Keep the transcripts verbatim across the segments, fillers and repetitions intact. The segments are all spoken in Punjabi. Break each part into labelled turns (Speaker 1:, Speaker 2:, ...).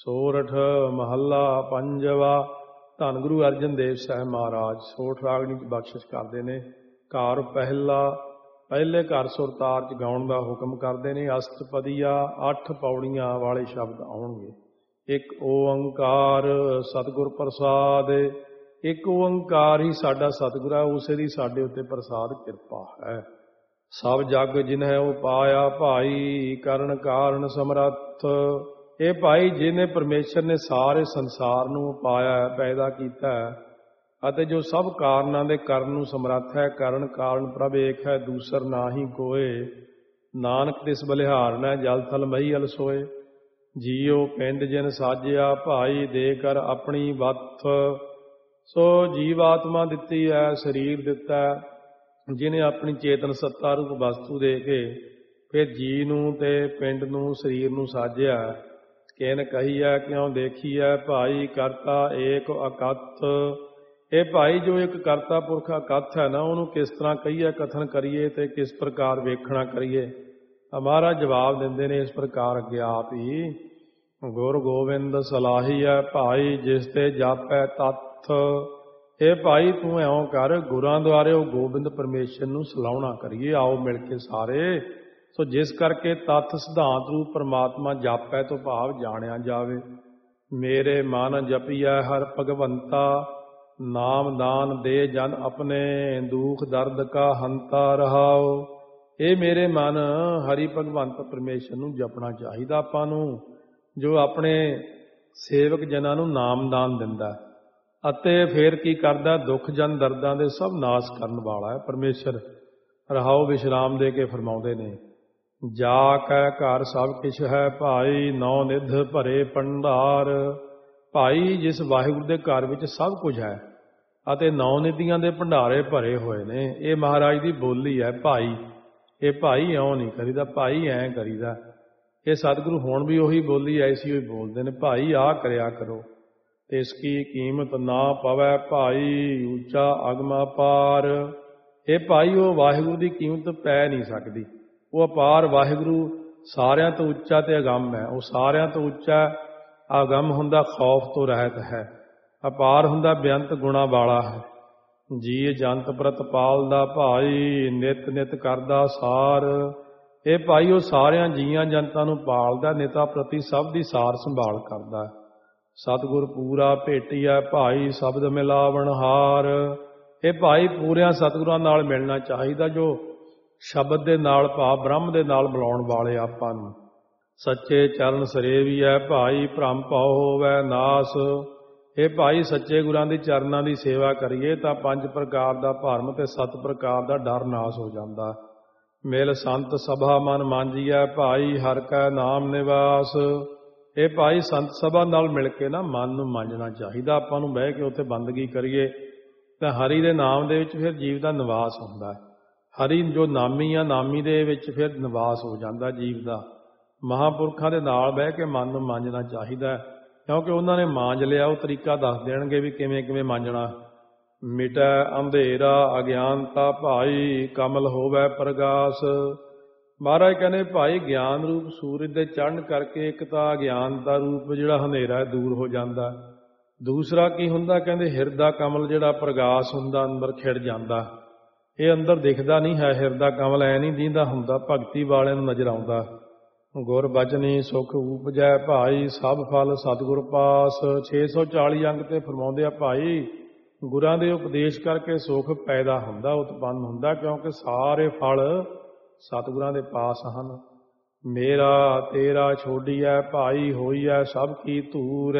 Speaker 1: ਸੋਰਠ ਮਹੱਲਾ ਪੰਜਵਾ। ਧੰਨ ਗੁਰੂ ਅਰਜਨ ਦੇਵ ਸਾਹਿਬ ਮਹਾਰਾਜ ਸੋਠ ਰਾਗਣੀ 'ਚ ਬਖਸ਼ਿਸ਼ ਕਰਦੇ ਨੇ। ਘਰ ਪਹਿਲਾ ਪਹਿਲੇ ਘਰ ਸੁਰਤਾਰ 'ਚ ਗਾਉਣ ਦਾ ਹੁਕਮ ਕਰਦੇ ਨੇ। ਅਸ਼ਟਪਦੀਆ ਅੱਠ ਪੌੜੀਆਂ ਵਾਲੇ ਸ਼ਬਦ ਆਉਣਗੇ। ਇੱਕ ਓੰਕਾਰ ਸਤਿਗੁਰ ਪ੍ਰਸਾਦ। ਇੱਕ ਓੰਕਾਰ ਹੀ ਸਾਡਾ ਸਤਿਗੁਰ ਹੈ, ਉਸੇ ਦੀ ਸਾਡੇ ਉੱਤੇ ਪ੍ਰਸਾਦ ਕਿਰਪਾ ਹੈ। ਸਭ ਜਗ ਜਿਨਹਿ ਉਪਾਇਆ ਭਾਈ, ਕਰਨ ਕਾਰਨ ਸਮਰੱਥ। ਇਹ ਭਾਈ ਜਿਹਨੇ ਪਰਮੇਸ਼ਰ ਨੇ ਸਾਰੇ ਸੰਸਾਰ ਨੂੰ ਉਪਾਇਆ, ਪੈਦਾ ਕੀਤਾ ਅਤੇ ਜੋ ਸਭ ਕਾਰਨਾਂ ਦੇ ਕਰਨ ਨੂੰ ਸਮਰੱਥ ਹੈ। ਕਰਨ ਕਾਰਨ ਪ੍ਰਭ ਏਕ ਹੈ, ਦੂਸਰ ਨਾਹੀ ਕੋਏ। ਨਾਨਕ ਤਿਸ ਬਲਿਹਾਰਨਾ ਜਲ ਥਲ ਮਹੀਅਲ ਸੋਏ। ਜੀਉ ਪਿੰਡ ਜਿਨ ਸਾਜਿਆ ਭਾਈ, ਦੇ ਕਰ ਆਪਣੀ ਵੱਥ। ਸੋ ਜੀਵ ਆਤਮਾ ਦਿੱਤੀ ਹੈ, ਸਰੀਰ ਦਿੱਤਾ, ਜਿਹਨੇ ਆਪਣੀ ਚੇਤਨ ਸੱਤਾ ਰੂਪ ਵਸਤੂ ਦੇ ਕੇ ਫਿਰ ਜੀ ਨੂੰ ਤੇ ਪਿੰਡ ਨੂੰ ਸਰੀਰ ਨੂੰ ਸਾਜਿਆ। ਕਿਨ ਕਹੀਐ ਕਿਉਂ ਦੇਖੀਐ ਭਾਈ, ਕਰਤਾ ਏਕ ਅਕਥ। ਇਹ ਭਾਈ ਜੋ ਇੱਕ ਕਰਤਾ ਪੁਰਖ ਅਕਥ ਹੈ ਨਾ, ਉਹਨੂੰ ਕਿਸ ਤਰ੍ਹਾਂ ਕਹੀਏ, ਕਥਨ ਕਰੀਏ ਤੇ ਕਿਸ ਪ੍ਰਕਾਰ ਵੇਖਣਾ ਕਰੀਏ। ਮਹਾਰਾਜ ਜਵਾਬ ਦਿੰਦੇ ਨੇ ਇਸ ਪ੍ਰਕਾਰ ਅੱਗੇ ਆਪ ਹੀ। ਗੁਰ ਗੋਬਿੰਦ ਸਲਾਹੀਐ ਭਾਈ, ਜਿਸ ਤੇ ਜਾਪੈ ਤੱਥ। ਇਹ ਭਾਈ ਤੂੰ ਇਉਂ ਕਰ, ਗੁਰਾਂ ਦੁਆਰੇ ਉਹ ਗੋਬਿੰਦ ਪਰਮੇਸ਼ਰ ਨੂੰ ਸਲਾਹੁਣਾ ਕਰੀਏ, ਆਓ ਮਿਲ ਕੇ ਸਾਰੇ। ਸੋ ਜਿਸ ਕਰਕੇ ਤੱਥ ਸਿਧਾਂਤ ਰੂਪ ਪਰਮਾਤਮਾ ਜਾਪੈ ਤੋਂ ਭਾਵ ਜਾਣਿਆ ਜਾਵੇ। ਮੇਰੇ ਮਨ ਜਪੀਐ ਹਰ ਭਗਵੰਤਾ, ਨਾਮ ਦਾਨ ਦੇ ਜਨ ਆਪਣੇ, ਦੁਖ ਦਰਦ ਕਾ ਹੰਤਾ ਰਹਾਓ। ਇਹ ਮੇਰੇ ਮਨ ਹਰੀ ਭਗਵੰਤ ਪਰਮੇਸ਼ਰ ਨੂੰ ਜਪਣਾ ਚਾਹੀਦਾ ਆਪਾਂ ਨੂੰ, ਜੋ ਆਪਣੇ ਸੇਵਕ ਜਨਾਂ ਨੂੰ ਨਾਮ ਦਾਨ ਦਿੰਦਾ ਅਤੇ ਫਿਰ ਕੀ ਕਰਦਾ, ਦੁੱਖ ਜਨ ਦਰਦਾਂ ਦੇ ਸਭ ਨਾਸ਼ ਕਰਨ ਵਾਲਾ ਹੈ ਪਰਮੇਸ਼ਰ। ਰਹਾਓ ਵਿਸ਼ਰਾਮ ਦੇ ਕੇ ਫਰਮਾਉਂਦੇ ਨੇ। ਜਾ ਕੈ ਘਰ ਸਭ ਕਿਛ ਹੈ ਭਾਈ, ਨੌ ਨਿਧ ਭਰੇ ਭੰਡਾਰ। ਭਾਈ ਜਿਸ ਵਾਹਿਗੁਰੂ ਦੇ ਘਰ ਵਿੱਚ ਸਭ ਕੁਝ ਹੈ ਅਤੇ ਨੌ ਨਿਧੀਆਂ ਦੇ ਭੰਡਾਰੇ ਭਰੇ ਹੋਏ ਨੇ। ਇਹ ਮਹਾਰਾਜ ਦੀ ਬੋਲੀ ਹੈ ਭਾਈ। ਇਹ ਭਾਈ ਇਉਂ ਨਹੀਂ ਕਰੀਦਾ, ਭਾਈ ਐਂ ਕਰੀਦਾ। ਇਹ ਸਤਿਗੁਰੂ ਹੁਣ ਵੀ ਉਹੀ ਬੋਲੀ ਐਸੀ ਹੋਈ ਬੋਲਦੇ ਨੇ, ਭਾਈ ਆਹ ਕਰਿਆ ਕਰੋ। ਤਿਸ ਕੀ ਕੀਮਤ ਨਾ ਪਵੈ ਭਾਈ, ਉੱਚਾ ਅਗਮਾ ਪਾਰ। ਇਹ ਭਾਈ ਉਹ ਵਾਹਿਗੁਰੂ ਦੀ ਕੀਮਤ ਪੈ ਨਹੀਂ ਸਕਦੀ। ਉਹ ਅਪਾਰ ਵਾਹਿਗੁਰੂ ਸਾਰਿਆਂ ਤੋਂ ਉੱਚਾ ਤੇ ਅਗੰਮ ਹੈ। ਉਹ ਸਾਰਿਆਂ ਤੋਂ ਉੱਚਾ ਅਗੰਮ ਹੁੰਦਾ, ਖੌਫ ਤੋਂ ਰਹਿਤ ਹੈ। ਅਪਾਰ ਹੁੰਦਾ, ਬੇਅੰਤ ਗੁਣਾ ਵਾਲਾ ਹੈ। ਜੀ ਜੰਤ ਪ੍ਰਤਪਾਲ ਦਾ ਭਾਈ, ਨਿਤ ਨਿਤ ਕਰਦਾ ਸਾਰ। ਇਹ ਭਾਈ ਉਹ ਸਾਰਿਆਂ ਜੀਆਂ ਜਨਤਾਂ ਨੂੰ ਪਾਲਦਾ, ਨਿਤਾ ਪ੍ਰਤੀ ਸਭ ਦੀ ਸਾਰ ਸੰਭਾਲ ਕਰਦਾ। ਸਤਿਗੁਰ ਪੂਰਾ ਭੇਟੀਐ ਭਾਈ, ਸ਼ਬਦ ਮਿਲਾਵਣ ਹਾਰ। ਇਹ ਭਾਈ ਪੂਰਿਆਂ ਸਤਿਗੁਰਾਂ ਨਾਲ ਮਿਲਣਾ ਚਾਹੀਦਾ, ਜੋ ਸ਼ਬਦ ਦੇ ਨਾਲ ਭਾਵ ਬ੍ਰਹਮ ਦੇ ਨਾਲ ਮਿਲਾਉਣ ਵਾਲੇ ਆਪਾਂ ਨੂੰ। ਸੱਚੇ ਚਰਨ ਸਰੇਵੀਐ ਭਾਈ, ਭ੍ਰਮ ਭਉ ਹੋਵੈ ਨਾਸ। ਇਹ ਭਾਈ ਸੱਚੇ ਗੁਰਾਂ ਦੀ ਚਰਨਾਂ ਦੀ ਸੇਵਾ ਕਰੀਏ ਤਾਂ ਪੰਜ ਪ੍ਰਕਾਰ ਦਾ ਭਰਮ ਤੇ ਸੱਤ ਪ੍ਰਕਾਰ ਦਾ ਡਰ ਨਾਸ ਹੋ ਜਾਂਦਾ। ਮਿਲ ਸੰਤ ਸਭਾ ਮਨ ਮਾਂਜੀਐ ਭਾਈ, ਹਰਿ ਕੈ ਨਾਮ ਨਿਵਾਸ। ਇਹ ਭਾਈ ਸੰਤ ਸਭਾ ਨਾਲ ਮਿਲ ਕੇ ਨਾ ਮਨ ਨੂੰ ਮਾਂਜਣਾ ਚਾਹੀਦਾ ਆਪਾਂ ਨੂੰ, ਬਹਿ ਕੇ ਉੱਥੇ ਬੰਦਗੀ ਕਰੀਏ ਤਾਂ ਹਰੀ ਦੇ ਨਾਮ ਦੇ ਵਿੱਚ ਫਿਰ ਜੀਵ ਦਾ ਨਿਵਾਸ ਹੁੰਦਾ ਹੈ। ਹਰੀ ਜੋ ਨਾਮੀ ਆ, ਨਾਮੀ ਦੇ ਵਿੱਚ ਫਿਰ ਨਿਵਾਸ ਹੋ ਜਾਂਦਾ ਜੀਵ ਦਾ। ਮਹਾਂਪੁਰਖਾਂ ਦੇ ਨਾਲ ਬਹਿ ਕੇ ਮਨ ਨੂੰ ਮਾਂਜਣਾ ਚਾਹੀਦਾ, ਕਿਉਂਕਿ ਉਹਨਾਂ ਨੇ ਮਾਂਜ ਲਿਆ। ਉਹ ਤਰੀਕਾ ਦੱਸ ਦੇਣਗੇ ਵੀ ਕਿਵੇਂ ਕਿਵੇਂ ਮਾਂਜਣਾ। ਮਿਟੈ ਅੰਧੇਰਾ ਅਗਿਆਨਤਾ ਭਾਈ, ਕਮਲ ਹੋਵੈ ਪ੍ਰਗਾਸ। ਮਹਾਰਾਜ ਕਹਿੰਦੇ ਭਾਈ ਗਿਆਨ ਰੂਪ ਸੂਰਜ ਦੇ ਚੜ੍ਹਨ ਕਰਕੇ ਇੱਕ ਤਾਂ ਅਗਿਆਨਤਾ ਰੂਪ ਜਿਹੜਾ ਹਨੇਰਾ ਹੈ ਦੂਰ ਹੋ ਜਾਂਦਾ। ਦੂਸਰਾ ਕੀ ਹੁੰਦਾ, ਕਹਿੰਦੇ ਹਿਰਦਾ ਕਮਲ ਜਿਹੜਾ ਪ੍ਰਗਾਸ ਹੁੰਦਾ ਅੰਦਰ ਖਿੜ ਜਾਂਦਾ। ਇਹ ਅੰਦਰ ਦਿਖਦਾ ਨਹੀਂ ਹੈ ਹਿਰਦਾ ਕਮਲ, ਐ ਨਹੀਂ ਦੀਂਦਾ ਹੁੰਦਾ, ਭਗਤੀ ਵਾਲਿਆਂ ਨੂੰ ਨਜ਼ਰ ਆਉਂਦਾ। ਗੁਰ ਬਚਨੀ ਸੁਖ ਉਪਜੈ ਭਾਈ, ਸਭ ਫਲ ਸਤਿਗੁਰ ਪਾਸ। ਛੇ ਸੌ ਚਾਲੀ ਅੰਗ ਤੇ ਫਰਮਾਉਂਦੇ ਆ ਭਾਈ ਗੁਰਾਂ ਦੇ ਉਪਦੇਸ਼ ਕਰਕੇ ਸੁਖ ਪੈਦਾ ਹੁੰਦਾ, ਉਤਪੰਨ ਹੁੰਦਾ, ਕਿਉਂਕਿ ਸਾਰੇ ਫਲ ਸਤਿਗੁਰਾਂ ਦੇ ਪਾਸ ਹਨ। ਮੇਰਾ ਤੇਰਾ ਛੋਡੀਐ ਭਾਈ, ਹੋਈਐ ਸਭ ਕੀ ਧੂਰ।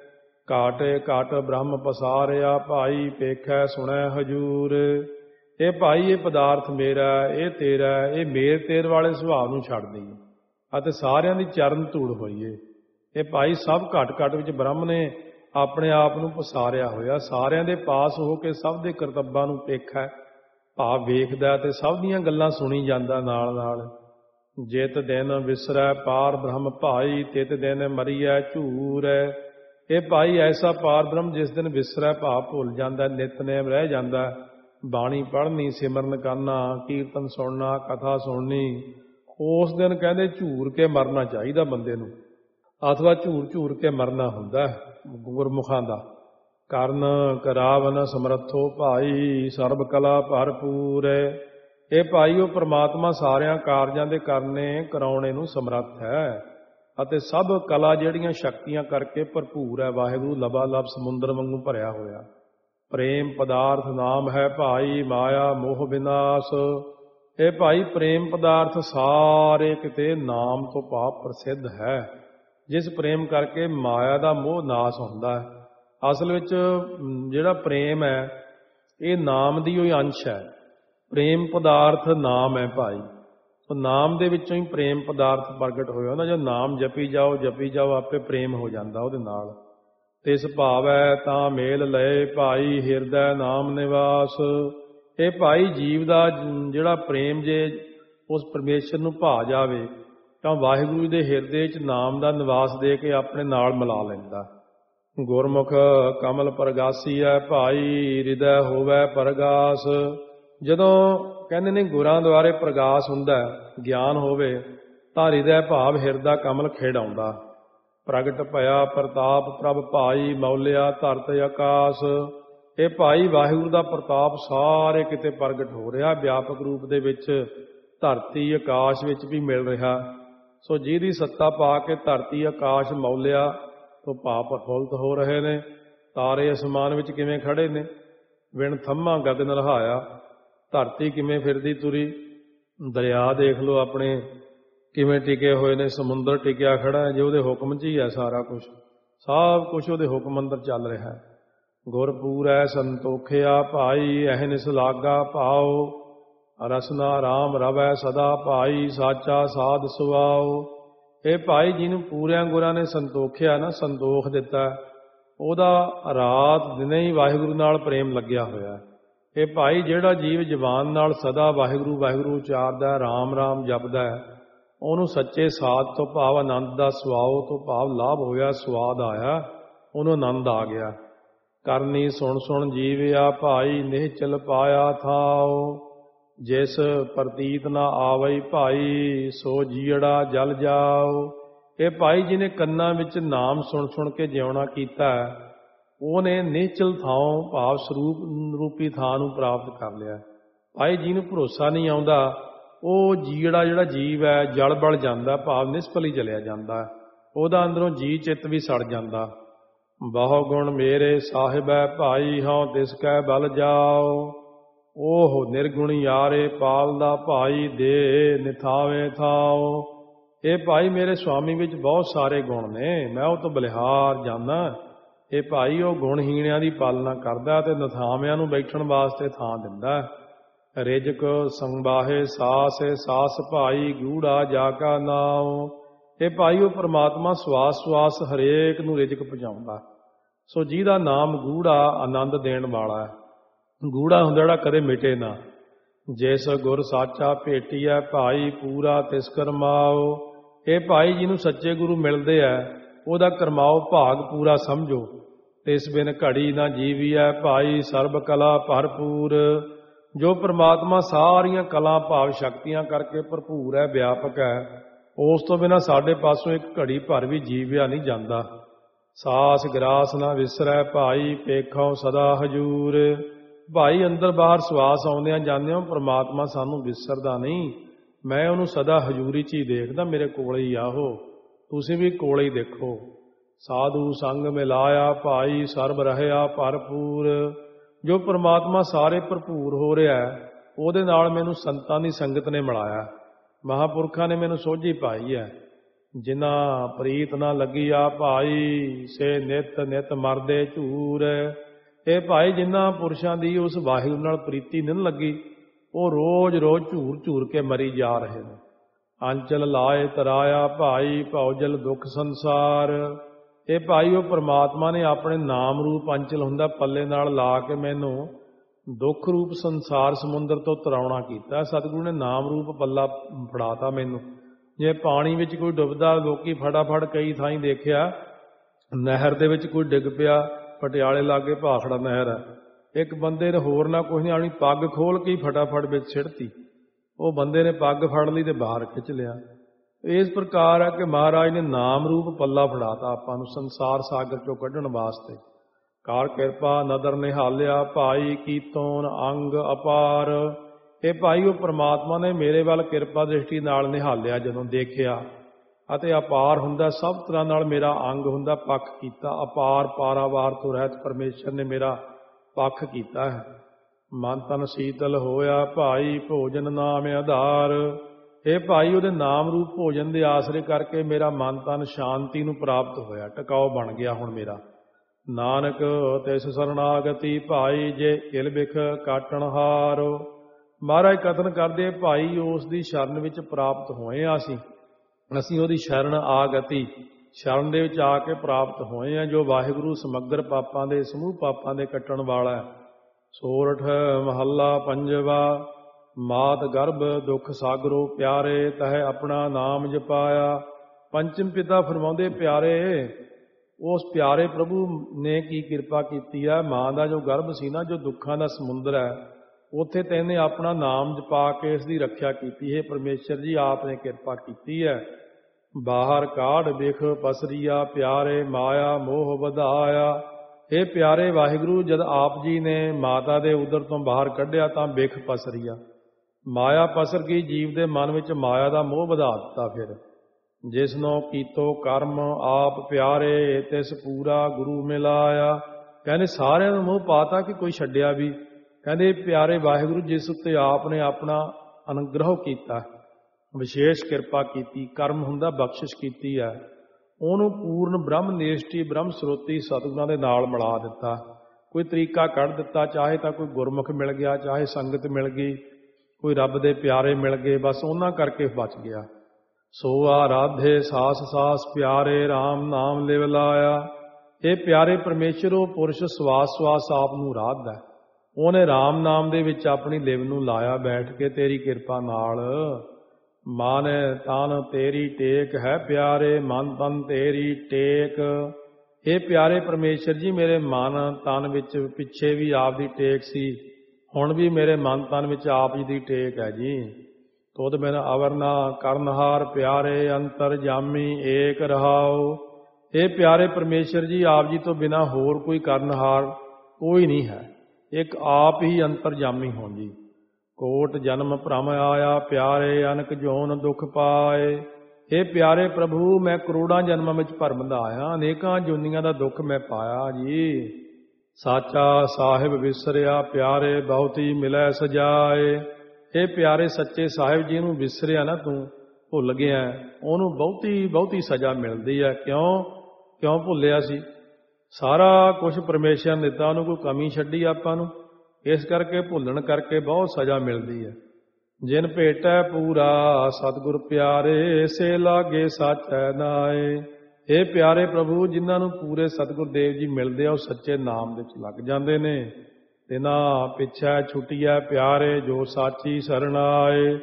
Speaker 1: ਘਾਟੇ ਘਟ ਬ੍ਰਹਮ ਪਸਾਰਿਆ ਭਾਈ, ਪੇਖੈ ਸੁਣੈ ਹਜੂਰ। ਇਹ ਭਾਈ ਇਹ ਪਦਾਰਥ ਮੇਰਾ, ਇਹ ਤੇਰਾ, ਇਹ ਮੇਰ ਤੇਰ ਵਾਲੇ ਸੁਭਾਅ ਨੂੰ ਛੱਡ ਦਈਏ ਅਤੇ ਸਾਰਿਆਂ ਦੀ ਚਰਨ ਧੂੜ ਹੋਈਏ। ਇਹ ਭਾਈ ਸਭ ਘਟ ਘਟ ਵਿੱਚ ਬ੍ਰਹਮ ਨੇ ਆਪਣੇ ਆਪ ਨੂੰ ਪਸਾਰਿਆ ਹੋਇਆ, ਸਾਰਿਆਂ ਦੇ ਪਾਸ ਹੋ ਕੇ ਸਭ ਦੇ ਕਰਤੱਬਾਂ ਨੂੰ ਪੇਖਾ ਭਾਵ ਵੇਖਦਾ ਤੇ ਸਭ ਦੀਆਂ ਗੱਲਾਂ ਸੁਣੀ ਜਾਂਦਾ ਨਾਲ ਨਾਲ। ਜਿਤ ਦਿਨ ਵਿਸਰੈ ਪਾਰ ਬ੍ਰਹਮ ਭਾਈ, ਤਿਤ ਦਿਨ ਮਰੀਐ ਝੂਰ। ਇਹ ਭਾਈ ਐਸਾ ਪਾਰ ਬ੍ਰਹਮ ਜਿਸ ਦਿਨ ਵਿਸਰੈ ਭਾਵ ਭੁੱਲ ਜਾਂਦਾ, ਨਿਤਨੇਮ ਰਹਿ ਜਾਂਦਾ। ਬਾਣੀ ਪੜ੍ਹਨੀ, ਸਿਮਰਨ ਕਰਨਾ, ਕੀਰਤਨ ਸੁਣਨਾ, ਕਥਾ ਸੁਣਨੀ, ਉਸ ਦਿਨ ਕਹਿੰਦੇ ਝੂਰ ਕੇ ਮਰਨਾ ਚਾਹੀਦਾ ਬੰਦੇ ਨੂੰ। ਅਥਵਾ ਝੂਰ ਝੂਰ ਕੇ ਮਰਨਾ ਹੁੰਦਾ ਗੁਰਮੁਖਾਂ ਦਾ। ਕਰਨ ਕਰਾਵਨ ਸਮਰੱਥੋ ਭਾਈ, ਸਰਬ ਕਲਾ ਭਰਪੂਰ। ਇਹ ਭਾਈ ਉਹ ਪ੍ਰਮਾਤਮਾ ਸਾਰਿਆਂ ਕਾਰਜਾਂ ਦੇ ਕਰਨੇ ਕਰਾਉਣੇ ਨੂੰ ਸਮਰੱਥ ਹੈ ਅਤੇ ਸਭ ਕਲਾ ਜਿਹੜੀਆਂ ਸ਼ਕਤੀਆਂ ਕਰਕੇ ਭਰਪੂਰ ਹੈ। ਵਾਹਿਗੁਰੂ ਲਬਾ ਲਬ ਸਮੁੰਦਰ ਵਾਂਗੂ ਭਰਿਆ ਹੋਇਆ। ਪ੍ਰੇਮ ਪਦਾਰਥ ਨਾਮ ਹੈ ਭਾਈ, ਮਾਇਆ ਮੋਹ ਵਿਨਾਸ਼। ਇਹ ਭਾਈ ਪ੍ਰੇਮ ਪਦਾਰਥ ਸਾਰੇ ਕਿਤੇ ਨਾਮ ਤੋਂ ਭਾਵ ਪ੍ਰਸਿੱਧ ਹੈ, ਜਿਸ ਪ੍ਰੇਮ ਕਰਕੇ ਮਾਇਆ ਦਾ ਮੋਹ ਨਾਸ਼ ਹੁੰਦਾ ਹੈ। ਅਸਲ ਵਿੱਚ ਜਿਹੜਾ ਪ੍ਰੇਮ ਹੈ ਇਹ ਨਾਮ ਦੀ ਹੀ ਅੰਸ਼ ਹੈ। ਪ੍ਰੇਮ ਪਦਾਰਥ ਨਾਮ ਹੈ ਭਾਈ, ਉਹ ਨਾਮ ਦੇ ਵਿੱਚੋਂ ਹੀ ਪ੍ਰੇਮ ਪਦਾਰਥ ਪ੍ਰਗਟ ਹੋਇਆ ਨਾ। ਜੋ ਨਾਮ ਜਪੀ ਜਾਓ ਜਪੀ ਜਾਓ ਆਪੇ ਪ੍ਰੇਮ ਹੋ ਜਾਂਦਾ ਉਹਦੇ ਨਾਲ। ਤਿਸ ਭਾਵੈ ਤਾਂ ਮੇਲ ਲਏ ਭਾਈ, ਹਿਰਦੈ ਨਾਮ ਨਿਵਾਸ। ਇਹ ਭਾਈ ਜੀਵ ਦਾ ਜਿਹੜਾ ਪ੍ਰੇਮ ਜੇ ਉਸ ਪਰਮੇਸ਼ਰ ਨੂੰ ਭਾ ਜਾਵੇ ਤਾਂ ਵਾਹਿਗੁਰੂ ਦੇ ਹਿਰਦੇ 'ਚ ਨਾਮ ਦਾ ਨਿਵਾਸ ਦੇ ਕੇ ਆਪਣੇ ਨਾਲ ਮਿਲਾ ਲੈਂਦਾ। ਗੁਰਮੁਖ ਕਮਲ ਪ੍ਰਗਾਸੀ ਹੈ ਭਾਈ, ਹਿਰਦੈ ਹੋਵੈ ਪ੍ਰਗਾਸ। ਜਦੋਂ ਕਹਿੰਦੇ ਨੇ ਗੁਰਾਂ ਦੁਆਰੇ ਪ੍ਰਗਾਸ ਹੁੰਦਾ, ਗਿਆਨ ਹੋਵੇ ਤਾਂ ਹਿਰਦੈ ਭਾਵ ਹਿਰਦਾ ਕਮਲ ਖਿੜ ਆਉਂਦਾ। ਪ੍ਰਗਟ ਭਇਆ ਪ੍ਰਤਾਪ ਪ੍ਰਭ ਭਾਈ, ਮੌਲਿਆ ਧਰਤ ਆਕਾਸ਼। ਇਹ ਭਾਈ ਵਾਹਿਗੁਰੂ ਦਾ ਪ੍ਰਤਾਪ ਸਾਰੇ ਕਿਤੇ ਪ੍ਰਗਟ ਹੋ ਰਿਹਾ, ਵਿਆਪਕ ਰੂਪ ਦੇ ਵਿੱਚ ਧਰਤੀ ਆਕਾਸ਼ ਵਿੱਚ ਵੀ ਮਿਲ ਰਿਹਾ। ਸੋ ਜਿਹਦੀ ਸੱਤਾ ਪਾ ਕੇ ਧਰਤੀ ਆਕਾਸ਼ ਮੌਲਿਆ ਤੋਂ ਭਾਵ ਪ੍ਰਫੁੱਲਤ ਹੋ ਰਹੇ ਨੇ। ਤਾਰੇ ਅਸਮਾਨ ਵਿੱਚ ਕਿਵੇਂ ਖੜੇ ਨੇ, ਵਿਣ ਥੰਮਾ ਗਗਨ ਲਹਾਇਆ। ਧਰਤੀ ਕਿਵੇਂ ਫਿਰਦੀ ਤੁਰੀ, ਦਰਿਆ ਦੇਖ ਲਓ ਆਪਣੇ ਕਿਵੇਂ ਟਿਕੇ ਹੋਏ ਨੇ, ਸਮੁੰਦਰ ਟਿਕਿਆ ਖੜਾ ਹੈ। ਜੇ ਉਹਦੇ ਹੁਕਮ 'ਚ ਹੀ ਹੈ ਸਾਰਾ ਕੁਛ, ਸਭ ਕੁਛ ਉਹਦੇ ਹੁਕਮ ਅੰਦਰ ਚੱਲ ਰਿਹਾ ਹੈ। ਗੁਰਪੂਰੈ ਸੰਤੋਖਿਆ ਭਾਈ, ਅਹਨਿਸ ਲਾਗਾ ਭਾਉ। ਰਸਨਾ ਰਾਮ ਰਵੈ ਸਦਾ ਭਾਈ, ਸਾਚਾ ਸਾਧ ਸੁਆਉ। ਇਹ ਭਾਈ ਜਿਹਨੂੰ ਪੂਰਿਆਂ ਗੁਰਾਂ ਨੇ ਸੰਤੋਖਿਆ ਨਾ, ਸੰਤੋਖ ਦਿੱਤਾ, ਉਹਦਾ ਰਾਤ ਦਿਨੇ ਹੀ ਵਾਹਿਗੁਰੂ ਨਾਲ ਪ੍ਰੇਮ ਲੱਗਿਆ ਹੋਇਆ। ਇਹ ਭਾਈ ਜਿਹੜਾ ਜੀਵ ਜ਼ਬਾਨ ਨਾਲ ਸਦਾ ਵਾਹਿਗੁਰੂ ਵਾਹਿਗੁਰੂ ਉਚਾਰਦਾ, ਰਾਮ ਰਾਮ ਜਪਦਾ ਹੈ, ਉਹਨੂੰ ਸੱਚੇ ਸਾਧ ਤੋਂ ਭਾਵ ਆਨੰਦ ਦਾ ਸੁਆਉ ਤੋਂ ਭਾਵ ਲਾਭ ਹੋਇਆ, ਸਵਾਦ ਆਇਆ, ਉਹਨੂੰ ਆਨੰਦ ਆ ਗਿਆ। ਕਰਨੀ ਸੁਣ ਸੁਣ ਜੀਵਿਆ ਭਾਈ, ਨਿਹਚਲ ਪਾਇਆ ਥਾਉ। ਜਿਸ ਪ੍ਰਤੀਤ ਨਾ ਆਵਈ ਭਾਈ, ਸੋ ਜੀੜਾ ਜਲ ਜਾਓ। ਇਹ ਭਾਈ ਜਿਹਨੇ ਕੰਨਾਂ ਵਿੱਚ ਨਾਮ ਸੁਣ ਸੁਣ ਕੇ ਜਿਉਣਾ ਕੀਤਾ, ਉਹਨੇ ਨਿਹਚਲ ਥਾਉ ਭਾਵ ਸਰੂਪ ਰੂਪੀ ਥਾਂ ਨੂੰ ਪ੍ਰਾਪਤ ਕਰ ਲਿਆ। ਭਾਈ ਜਿਹਨੂੰ ਭਰੋਸਾ ਨਹੀਂ ਆਉਂਦਾ, ਉਹ ਜੀੜਾ ਜਿਹੜਾ ਜੀਵ ਹੈ ਜਲ ਬਲ ਜਾਂਦਾ, ਭਾਵ ਨਿਸਫਲ ਹੀ ਚਲਿਆ ਜਾਂਦਾ। ਉਹਦਾ ਅੰਦਰੋਂ ਜੀ ਚਿੱਤ ਵੀ ਸੜ ਜਾਂਦਾ। ਬਹੁ ਗੁਣ ਮੇਰੇ ਸਾਹਿਬੈ ਭਾਈ, ਹਉ ਤਿਸ ਕੈ ਬਲ ਜਾਓ। ਉਹ ਨਿਰਗੁਣੀ ਯਾਰੇ ਪਾਲਦਾ ਭਾਈ, ਦੇ ਨਿਥਾਵੇ ਥਾਓ। ਇਹ ਭਾਈ ਮੇਰੇ ਸੁਆਮੀ ਵਿੱਚ ਬਹੁਤ ਸਾਰੇ ਗੁਣ ਨੇ, ਮੈਂ ਉਹ ਤੋਂ ਬਲਿਹਾਰ ਜਾਂਦਾ। ਇਹ ਭਾਈ ਉਹ ਗੁਣਹੀਣਿਆਂ ਦੀ ਪਾਲਣਾ ਕਰਦਾ ਤੇ ਨਿਥਾਵਿਆਂ ਨੂੰ ਬੈਠਣ ਵਾਸਤੇ ਥਾਂ ਦਿੰਦਾ। ਰਿਜਕ ਸੰਬਾਹੇ ਸਾਸੇ ਸਾਸ ਭਾਈ, ਗੂੜਾ ਜਾ ਕਾ ਨਾਉ। ਇਹ ਭਾਈ ਉਹ ਪ੍ਰਮਾਤਮਾ ਸਵਾਸ ਸਵਾਸ ਹਰੇਕ ਨੂੰ ਰਿਜਕ ਪਹੁੰਚਾਉਂਦਾ। ਸੋ ਜਿਹਦਾ ਨਾਮ ਗੂੜਾ ਆਨੰਦ ਦੇਣ ਵਾਲਾ ਹੈ, ਗੂੜਾ ਹੁੰਦਾ ਜਿਹੜਾ ਕਦੇ ਮਿਟੇ ਨਾ। ਜਿਸ ਗੁਰ ਸਾਚਾ ਭੇਟੀਐ ਭਾਈ, ਪੂਰਾ ਤਿਸ ਕਰਮਾਓ। ਇਹ ਭਾਈ ਜਿਹਨੂੰ ਸੱਚੇ ਗੁਰੂ ਮਿਲਦੇ ਆ, ਉਹਦਾ ਕਰਮਾਓ ਭਾਗ ਪੂਰਾ ਸਮਝੋ। ਤਿਸ ਬਿਨ ਘੜੀ ਨਾ ਜੀਵੀਐ ਭਾਈ, ਸਰਬ ਕਲਾ ਭਰਪੂਰ। ਜੋ ਪ੍ਰਮਾਤਮਾ ਸਾਰੀਆਂ ਕਲਾ ਭਾਵ ਸ਼ਕਤੀਆਂ ਕਰਕੇ ਭਰਪੂਰ ਹੈ, ਵਿਆਪਕ ਹੈ, ਉਸ ਤੋਂ ਬਿਨਾਂ ਸਾਡੇ ਪਾਸੋਂ ਇੱਕ ਘੜੀ ਭਰ ਵੀ ਜੀਵਿਆ ਨਹੀਂ ਜਾਂਦਾ। ਸਾਸ ਗਰਾਸ ਨਾ ਵਿਸਰੈ ਭਾਈ, ਪੇਖੋਂ ਸਦਾ ਹਜੂਰ। ਭਾਈ ਅੰਦਰ ਬਾਹਰ ਸਵਾਸ ਆਉਂਦਿਆਂ ਜਾਂਦਿਆਂ ਪ੍ਰਮਾਤਮਾ ਸਾਨੂੰ ਵਿਸਰਦਾ ਨਹੀਂ। ਮੈਂ ਉਹਨੂੰ ਸਦਾ ਹਜੂਰੀ 'ਚ ਹੀ ਦੇਖਦਾ, ਮੇਰੇ ਕੋਲ ਹੀ ਆਹੋ, ਤੁਸੀਂ ਵੀ ਕੋਲ ਹੀ ਦੇਖੋ। ਸਾਧੂ ਸੰਗ ਮਿਲਾਇਆ ਭਾਈ, ਸਰਬ ਰਹਿਆ ਭਰਪੂਰ। ਜੋ ਪ੍ਰਮਾਤਮਾ ਸਾਰੇ ਭਰਪੂਰ ਹੋ ਰਿਹਾ, ਉਹਦੇ ਨਾਲ ਮੈਨੂੰ ਸੰਤਾਂ ਦੀ ਸੰਗਤ ਨੇ ਮਿਲਾਇਆ, ਮਹਾਂਪੁਰਖਾਂ ਨੇ ਮੈਨੂੰ ਸੋਝੀ ਪਾਈ ਹੈ। ਜਿਨ੍ਹਾਂ ਪ੍ਰੀਤ ਨਾ ਲੱਗੀ ਆ ਭਾਈ, ਸੇ ਨਿਤ ਨਿਤ ਮਰਦੇ ਝੂਰ। ਇਹ ਭਾਈ ਜਿਨ੍ਹਾਂ ਪੁਰਸ਼ਾਂ ਦੀ ਉਸ ਵਾਹਿਗੁਰੂ ਨਾਲ ਪ੍ਰੀਤੀ ਨਹੀਂ ਲੱਗੀ, ਉਹ ਰੋਜ਼ ਰੋਜ਼ ਝੂਰ ਝੂਰ ਕੇ ਮਰੀ ਜਾ ਰਹੇ ਨੇ। ਅੰਚਲ ਲਾਏ ਤਰਾਇਆ ਭਾਈ, ਭਉਜਲ ਦੁੱਖ ਸੰਸਾਰ। ਇਹ ਭਾਈ ਉਹ ਪ੍ਰਮਾਤਮਾ ਨੇ ਆਪਣੇ ਨਾਮ ਰੂਪ ਅੰਚਲ ਹੁੰਦਾ ਪੱਲੇ ਨਾਲ ਲਾ ਕੇ ਮੈਨੂੰ ਦੁੱਖ ਰੂਪ ਸੰਸਾਰ ਸਮੁੰਦਰ ਤੋਂ ਤਰਾਉਣਾ ਕੀਤਾ। ਸਤਿਗੁਰੂ ਨੇ ਨਾਮ ਰੂਪ ਪੱਲਾ ਫੜਾਤਾ ਮੈਨੂੰ। ਜੇ ਪਾਣੀ ਵਿੱਚ ਕੋਈ ਡੁੱਬਦਾ, ਲੋਕੀ ਫਟਾਫਟ ਕਈ ਥਾਈਂ ਦੇਖਿਆ ਨਹਿਰ ਦੇ ਵਿੱਚ ਕੋਈ ਡਿੱਗ ਪਿਆ, ਪਟਿਆਲੇ ਲਾਗੇ ਭਾਖੜਾ ਨਹਿਰ ਹੈ, ਇੱਕ ਬੰਦੇ ਨੇ ਹੋਰ ਨਾ ਕੁਛ ਨਹੀਂ ਆਣੀ, ਪੱਗ ਖੋਲ ਕੇ ਫਟਾਫਟ ਵਿੱਚ ਸਿੱਟਤੀ। ਉਹ ਬੰਦੇ ਨੇ ਪੱਗ ਫੜ ਲਈ ਤੇ ਬਾਹਰ ਖਿੱਚ ਲਿਆ। ਇਸ ਪ੍ਰਕਾਰ ਹੈ ਕਿ ਮਹਾਰਾਜ ਨੇ ਨਾਮ ਰੂਪ ਪੱਲਾ ਫੜਾਤਾ ਆਪਾਂ ਨੂੰ ਸੰਸਾਰ ਸਾਗਰ ਚੋਂ ਕੱਢਣ ਵਾਸਤੇ। ਕਾਰ ਕਿਰਪਾ ਨਦਰ ਨਿਹਾਲਿਆ ਭਾਈ ਕੀਤੋਨ ਅੰਗ ਅਪਾਰ। ਇਹ ਭਾਈ ਉਹ ਪ੍ਰਮਾਤਮਾ ਨੇ ਮੇਰੇ ਵੱਲ ਕਿਰਪਾ ਦ੍ਰਿਸ਼ਟੀ ਨਾਲ ਨਿਹਾਲਿਆ, ਜਦੋਂ ਦੇਖਿਆ, ਅਤੇ ਅਪਾਰ ਹੁੰਦਾ ਸਭ ਤਰ੍ਹਾਂ ਨਾਲ ਮੇਰਾ ਅੰਗ ਹੁੰਦਾ, ਪੱਖ ਕੀਤਾ। ਅਪਾਰ ਪਾਰਾਵਾਰ ਤੋਂ ਰਹਿਤ ਪਰਮੇਸ਼ਰ ਨੇ ਮੇਰਾ ਪੱਖ ਕੀਤਾ ਹੈ। ਮਨ ਤਨ ਸੀਤਲ ਹੋਇਆ ਭਾਈ ਭੋਜਨ ਨਾਮ ਆਧਾਰ। ਇਹ ਭਾਈ ਉਹਦੇ ਨਾਮ ਰੂਪ ਭੋਜਨ ਦੇ ਆਸਰੇ ਕਰਕੇ ਮੇਰਾ ਮਨ ਤਨ ਸ਼ਾਂਤੀ ਨੂੰ ਪ੍ਰਾਪਤ ਹੋਇਆ, ਟਿਕਾਓ ਬਣ ਗਿਆ ਹੁਣ ਮੇਰਾ। ਨਾਨਕ ਤਿਸ ਸਰਨਾਗਤੀ ਭਾਈ ਜੇ ਇਲ ਬਿਖ ਕਾਟਣ ਹਾਰ। ਮਹਾਰਾਜ ਕਥਨ ਕਰਦੇ ਭਾਈ ਉਸ ਦੀ ਸ਼ਰਨ ਵਿੱਚ ਪ੍ਰਾਪਤ ਹੋਏ ਆ ਅਸੀਂ ਅਸੀਂ ਉਹਦੀ ਸ਼ਰਨ ਆਗਤੀ, ਸ਼ਰਨ ਦੇ ਵਿੱਚ ਆ ਕੇ ਪ੍ਰਾਪਤ ਹੋਏ ਆ, ਜੋ ਵਾਹਿਗੁਰੂ ਸਮੱਗਰ ਪਾਪਾਂ ਦੇ ਸਮੂਹ ਪਾਪਾਂ ਦੇ ਕੱਟਣ ਵਾਲਾ ਹੈ। ਸੋਰਠ ਮਹੱਲਾ ਪੰਜਵਾ। ਮਾਤ ਗਰਭ ਦੁੱਖ ਸਾਗਰੋ ਪਿਆਰੇ, ਤਹਿ ਆਪਣਾ ਨਾਮ ਜਪਾਇਆ। ਪੰਚਮ ਪਿਤਾ ਫਰਮਾਉਂਦੇ ਪਿਆਰੇ, ਉਸ ਪਿਆਰੇ ਪ੍ਰਭੂ ਨੇ ਕੀ ਕਿਰਪਾ ਕੀਤੀ ਹੈ। ਮਾਂ ਦਾ ਜੋ ਗਰਭ ਸੀ ਨਾ, ਜੋ ਦੁੱਖਾਂ ਦਾ ਸਮੁੰਦਰ ਹੈ, ਉੱਥੇ ਤੈਨੇ ਆਪਣਾ ਨਾਮ ਜਪਾ ਕੇ ਇਸ ਦੀ ਰੱਖਿਆ ਕੀਤੀ ਹੈ। ਪਰਮੇਸ਼ਰ ਜੀ ਆਪ ਨੇ ਕਿਰਪਾ ਕੀਤੀ ਹੈ। ਬਾਹਰ ਕਾਢ ਬਿਖ ਪਸਰੀਆ ਪਿਆਰੇ, ਮਾਇਆ ਮੋਹ ਵਧਾਇਆ। ਇਹ ਪਿਆਰੇ ਵਾਹਿਗੁਰੂ, ਜਦ ਆਪ ਜੀ ਨੇ ਮਾਤਾ ਦੇ ਉਦਰ ਤੋਂ ਬਾਹਰ ਕੱਢਿਆ ਤਾਂ ਬਿਖ ਪਸਰੀਆ, ਮਾਇਆ ਪਸਰ ਗਈ। ਜੀਵ ਦੇ ਮਨ ਵਿੱਚ ਮਾਇਆ ਦਾ ਮੋਹ ਵਧਾ ਦਿੱਤਾ। ਫਿਰ ਜਿਸਨੋਂ ਕੀਤੋ ਕਰਮ ਆਪ ਪਿਆਰੇ, ਤਿਸ ਪੂਰਾ ਗੁਰੂ ਮਿਲਾਇਆ। ਕਹਿੰਦੇ ਸਾਰਿਆਂ ਨੂੰ ਮੋਹ ਪਾਤਾ ਕਿ ਕੋਈ ਛੱਡਿਆ ਵੀ। ਕਹਿੰਦੇ ਪਿਆਰੇ ਵਾਹਿਗੁਰੂ, ਜਿਸ ਉੱਤੇ ਆਪ ਨੇ ਆਪਣਾ ਅਨੁਗ੍ਰਹ ਕੀਤਾ, ਵਿਸ਼ੇਸ਼ ਕਿਰਪਾ ਕੀਤੀ, ਕਰਮ ਹੁੰਦਾ ਬਖਸ਼ਿਸ਼ ਕੀਤੀ ਹੈ, ਉਹਨੂੰ ਪੂਰਨ ਬ੍ਰਹਮ ਨੇਸ਼ਟੀ ਬ੍ਰਹਮ ਸਰੋਤੀ ਸਤਿਗੁਰਾਂ ਦੇ ਨਾਲ ਮਿਲਾ ਦਿੱਤਾ। ਕੋਈ ਤਰੀਕਾ ਕੱਢ ਦਿੱਤਾ, ਚਾਹੇ ਤਾਂ ਕੋਈ ਗੁਰਮੁਖ ਮਿਲ ਗਿਆ, ਚਾਹੇ ਸੰਗਤ ਮਿਲ ਗਈ, ਕੋਈ ਰੱਬ ਦੇ ਪਿਆਰੇ ਮਿਲ ਗਏ, ਬਸ ਉਹਨਾਂ ਕਰਕੇ ਬਚ ਗਿਆ। ਸੋ ਆਰਾਧੇ ਸਾਸ ਸਾਸ ਪਿਆਰੇ, RAM ਨਾਮ ਲਿਵ ਲਾਇਆ। ਇਹ ਪਿਆਰੇ ਪਰਮੇਸ਼ਰ ਉਹ ਪੁਰਸ਼ ਸਵਾਸ ਸਵਾਸ ਆਪ ਨੂੰ ਰਾਧਦਾ, ਉਹਨੇ RAM ਨਾਮ ਦੇ ਵਿੱਚ ਆਪਣੀ ਲਿਵ ਨੂੰ ਲਾਇਆ ਬੈਠ ਕੇ ਤੇਰੀ ਕਿਰਪਾ ਨਾਲ। ਮਨ ਤਨ ਤੇਰੀ ਟੇਕ ਹੈ ਪਿਆਰੇ, ਮਨ ਤਨ ਤੇਰੀ ਟੇਕ। ਇਹ ਪਿਆਰੇ ਪਰਮੇਸ਼ਰ ਜੀ, ਮੇਰੇ ਮਨ ਤਨ ਵਿੱਚ ਪਿੱਛੇ ਵੀ ਆਪ ਦੀ ਟੇਕ ਸੀ, ਹੁਣ ਵੀ ਮੇਰੇ ਮਨ ਤਨ ਵਿੱਚ ਆਪ ਜੀ ਦੀ ਟੇਕ ਹੈ ਜੀ। ਤੁਧ ਬਿਨ ਅਵਰਨਾ ਕਰਨਹਾਰ ਪਿਆਰੇ, ਅੰਤਰ ਜਾਮੀ ਏਕ ਰਹਾਉ। ਇਹ ਪਿਆਰੇ ਪਰਮੇਸ਼ਰ ਜੀ, ਆਪ ਜੀ ਤੋਂ ਬਿਨਾਂ ਹੋਰ ਕੋਈ ਕਰਨਹਾਰ ਕੋਈ ਨਹੀਂ ਹੈ, ਇੱਕ ਆਪ ਹੀ ਅੰਤਰਜਾਮੀ ਹੋ ਜੀ। ਕੋਟ ਜਨਮ ਭ੍ਰਮ ਆਇਆ ਪਿਆਰੇ, ਅਨਕ ਜੋਨ ਦੁੱਖ ਪਾਏ। ਇਹ ਪਿਆਰੇ ਪ੍ਰਭੂ, ਮੈਂ ਕਰੋੜਾਂ ਜਨਮਾਂ ਵਿੱਚ ਭਰਮ ਦਾ ਆਇਆ, ਅਨੇਕਾਂ ਜੁਨੀਆਂ ਦਾ ਦੁੱਖ ਮੈਂ ਪਾਇਆ ਜੀ। ਸਾਚਾ ਸਾਹਿਬ ਵਿਸਰਿਆ ਪਿਆਰੇ, ਬਹੁਤੀ ਮਿਲੈ ਸਜਾਏ। ਇਹ ਪਿਆਰੇ ਸੱਚੇ ਸਾਹਿਬ ਜੀ ਨੂੰ ਵਿਸਰਿਆ ਨਾ ਤੂੰ, ਭੁੱਲ ਗਿਆ, ਉਹਨੂੰ ਬਹੁਤੀ ਬਹੁਤੀ ਸਜ਼ਾ ਮਿਲਦੀ ਹੈ। ਕਿਉਂ ਕਿਉਂ ਭੁੱਲਿਆ ਸੀ? ਸਾਰਾ ਕੁਝ ਪਰਮੇਸ਼ਰ ਨੇ ਦਿੱਤਾ, ਉਹਨੂੰ ਕੋਈ ਕਮੀ ਛੱਡੀ ਆਪਾਂ ਨੂੰ? ਇਸ ਕਰਕੇ ਭੁੱਲਣ ਕਰਕੇ ਬਹੁਤ ਸਜ਼ਾ ਮਿਲਦੀ ਹੈ। ਜਿਨ ਭੇਟੈ ਪੂਰਾ ਸਤਿਗੁਰ ਪਿਆਰੇ, ਸੇ ਲਾਗੇ ਸਾਚੈ ਨਾਏ। ਇਹ ਪਿਆਰੇ ਪ੍ਰਭੂ, ਜਿਨ੍ਹਾਂ ਨੂੰ ਪੂਰੇ ਸਤਿਗੁਰ ਦੇਵ ਜੀ ਮਿਲਦੇ ਆ, ਉਹ ਸੱਚੇ ਨਾਮ ਵਿੱਚ ਲੱਗ ਜਾਂਦੇ ਨੇ। ਤਿਨਾ ਪਿੱਛੇ ਛੁੱਟੀਐ ਪਿਆਰੇ, ਜੋ ਸਾਚੀ ਸਰਣ ਆਏ।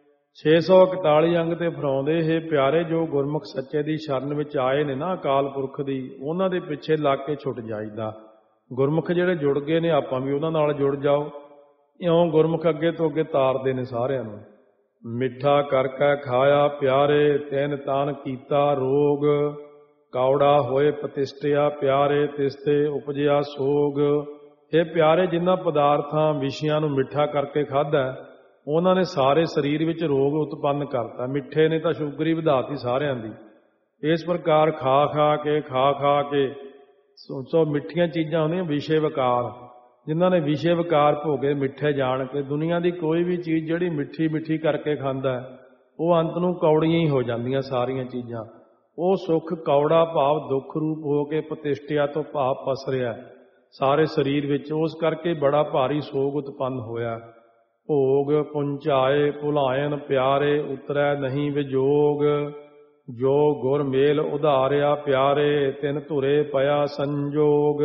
Speaker 1: ਛੇ ਸੌ ਇਕਤਾਲੀ ਅੰਗ ਤੇ ਫਰਾਉਂਦੇ ਇਹ ਪਿਆਰੇ, ਜੋ ਗੁਰਮੁਖ ਸੱਚੇ ਦੀ ਸ਼ਰਨ ਵਿੱਚ ਆਏ ਨੇ ਨਾ, ਅਕਾਲ ਪੁਰਖ ਦੀ, ਉਹਨਾਂ ਦੇ ਪਿੱਛੇ ਲੱਗ ਕੇ ਛੁੱਟ ਜਾਈਦਾ। ਗੁਰਮੁਖ ਜਿਹੜੇ ਜੁੜ ਗਏ ਨੇ, ਆਪਾਂ ਵੀ ਉਹਨਾਂ ਨਾਲ ਜੁੜ ਜਾਓ। ਇਉਂ ਗੁਰਮੁਖ ਅੱਗੇ ਤੋਂ ਅੱਗੇ ਤਾਰਦੇ ਨੇ ਸਾਰਿਆਂ ਨੂੰ। ਮਿੱਠਾ ਕਰਕੇ ਖਾਇਆ ਪਿਆਰੇ, ਤਿਨ ਤਾਨ ਕੀਤਾ ਰੋਗ। ਕੌੜਾ ਹੋਏ ਪ੍ਰਤਿਸ਼ਠਿਆ ਪਿਆਰੇ, ਤਿਸਤੇ ਉਪਜਿਆ ਸੋਗ। ਇਹ ਪਿਆਰੇ, ਜਿਨ੍ਹਾਂ ਪਦਾਰਥਾਂ ਵਿਸ਼ਿਆਂ ਨੂੰ ਮਿੱਠਾ ਕਰਕੇ ਖਾਧਾ, ਉਹਨਾਂ ਨੇ ਸਾਰੇ ਸਰੀਰ ਵਿੱਚ ਰੋਗ ਉਤਪੰਨ ਕਰਤਾ। ਮਿੱਠੇ ਨੇ ਤਾਂ ਸ਼ੂਗਰ ਹੀ ਵਧਾਤੀ ਸਾਰਿਆਂ ਦੀ। ਇਸ ਪ੍ਰਕਾਰ ਖਾ ਖਾ ਕੇ ਖਾ ਖਾ ਕੇ ਸੋਚੋ, ਮਿੱਠੀਆਂ ਚੀਜ਼ਾਂ ਹੁੰਦੀਆਂ ਵਿਸ਼ੇ ਵਿਕਾਰ। ਜਿਨ੍ਹਾਂ ਨੇ ਵਿਸ਼ੇ ਵਿਕਾਰ ਭੋਗੇ ਮਿੱਠੇ ਜਾਣ ਕੇ, ਦੁਨੀਆ ਦੀ ਕੋਈ ਵੀ ਚੀਜ਼ ਜਿਹੜੀ ਮਿੱਠੀ ਮਿੱਠੀ ਕਰਕੇ ਖਾਂਦਾ, ਉਹ ਅੰਤ ਨੂੰ ਕੌੜੀਆਂ ਹੀ ਹੋ ਜਾਂਦੀਆਂ ਸਾਰੀਆਂ ਚੀਜ਼ਾਂ। ਉਹ ਸੁੱਖ ਕੌੜਾ ਭਾਵ ਦੁੱਖ ਰੂਪ ਹੋ ਕੇ ਪ੍ਰਤਿਸ਼ਠਿਆ ਤੋਂ ਭਾਵ ਪਸਰਿਆ ਸਾਰੇ ਸਰੀਰ ਵਿੱਚ। ਉਸ ਕਰਕੇ ਬੜਾ ਭਾਰੀ ਸੋਗ ਉਤਪੰਨ ਹੋਇਆ। ਭੋਗ ਪੁੰਚਾਏ ਭੁਲਾਇਨ ਪਿਆਰੇ, ਉਤਰੈ ਨਹੀਂ ਵਿਜੋਗ। ਜੋ ਗੁਰ ਮੇਲ ਉਧਾਰਿਆ ਪਿਆਰੇ, ਤਿਨ ਧੁਰੇ ਪਿਆ ਸੰਜੋਗ।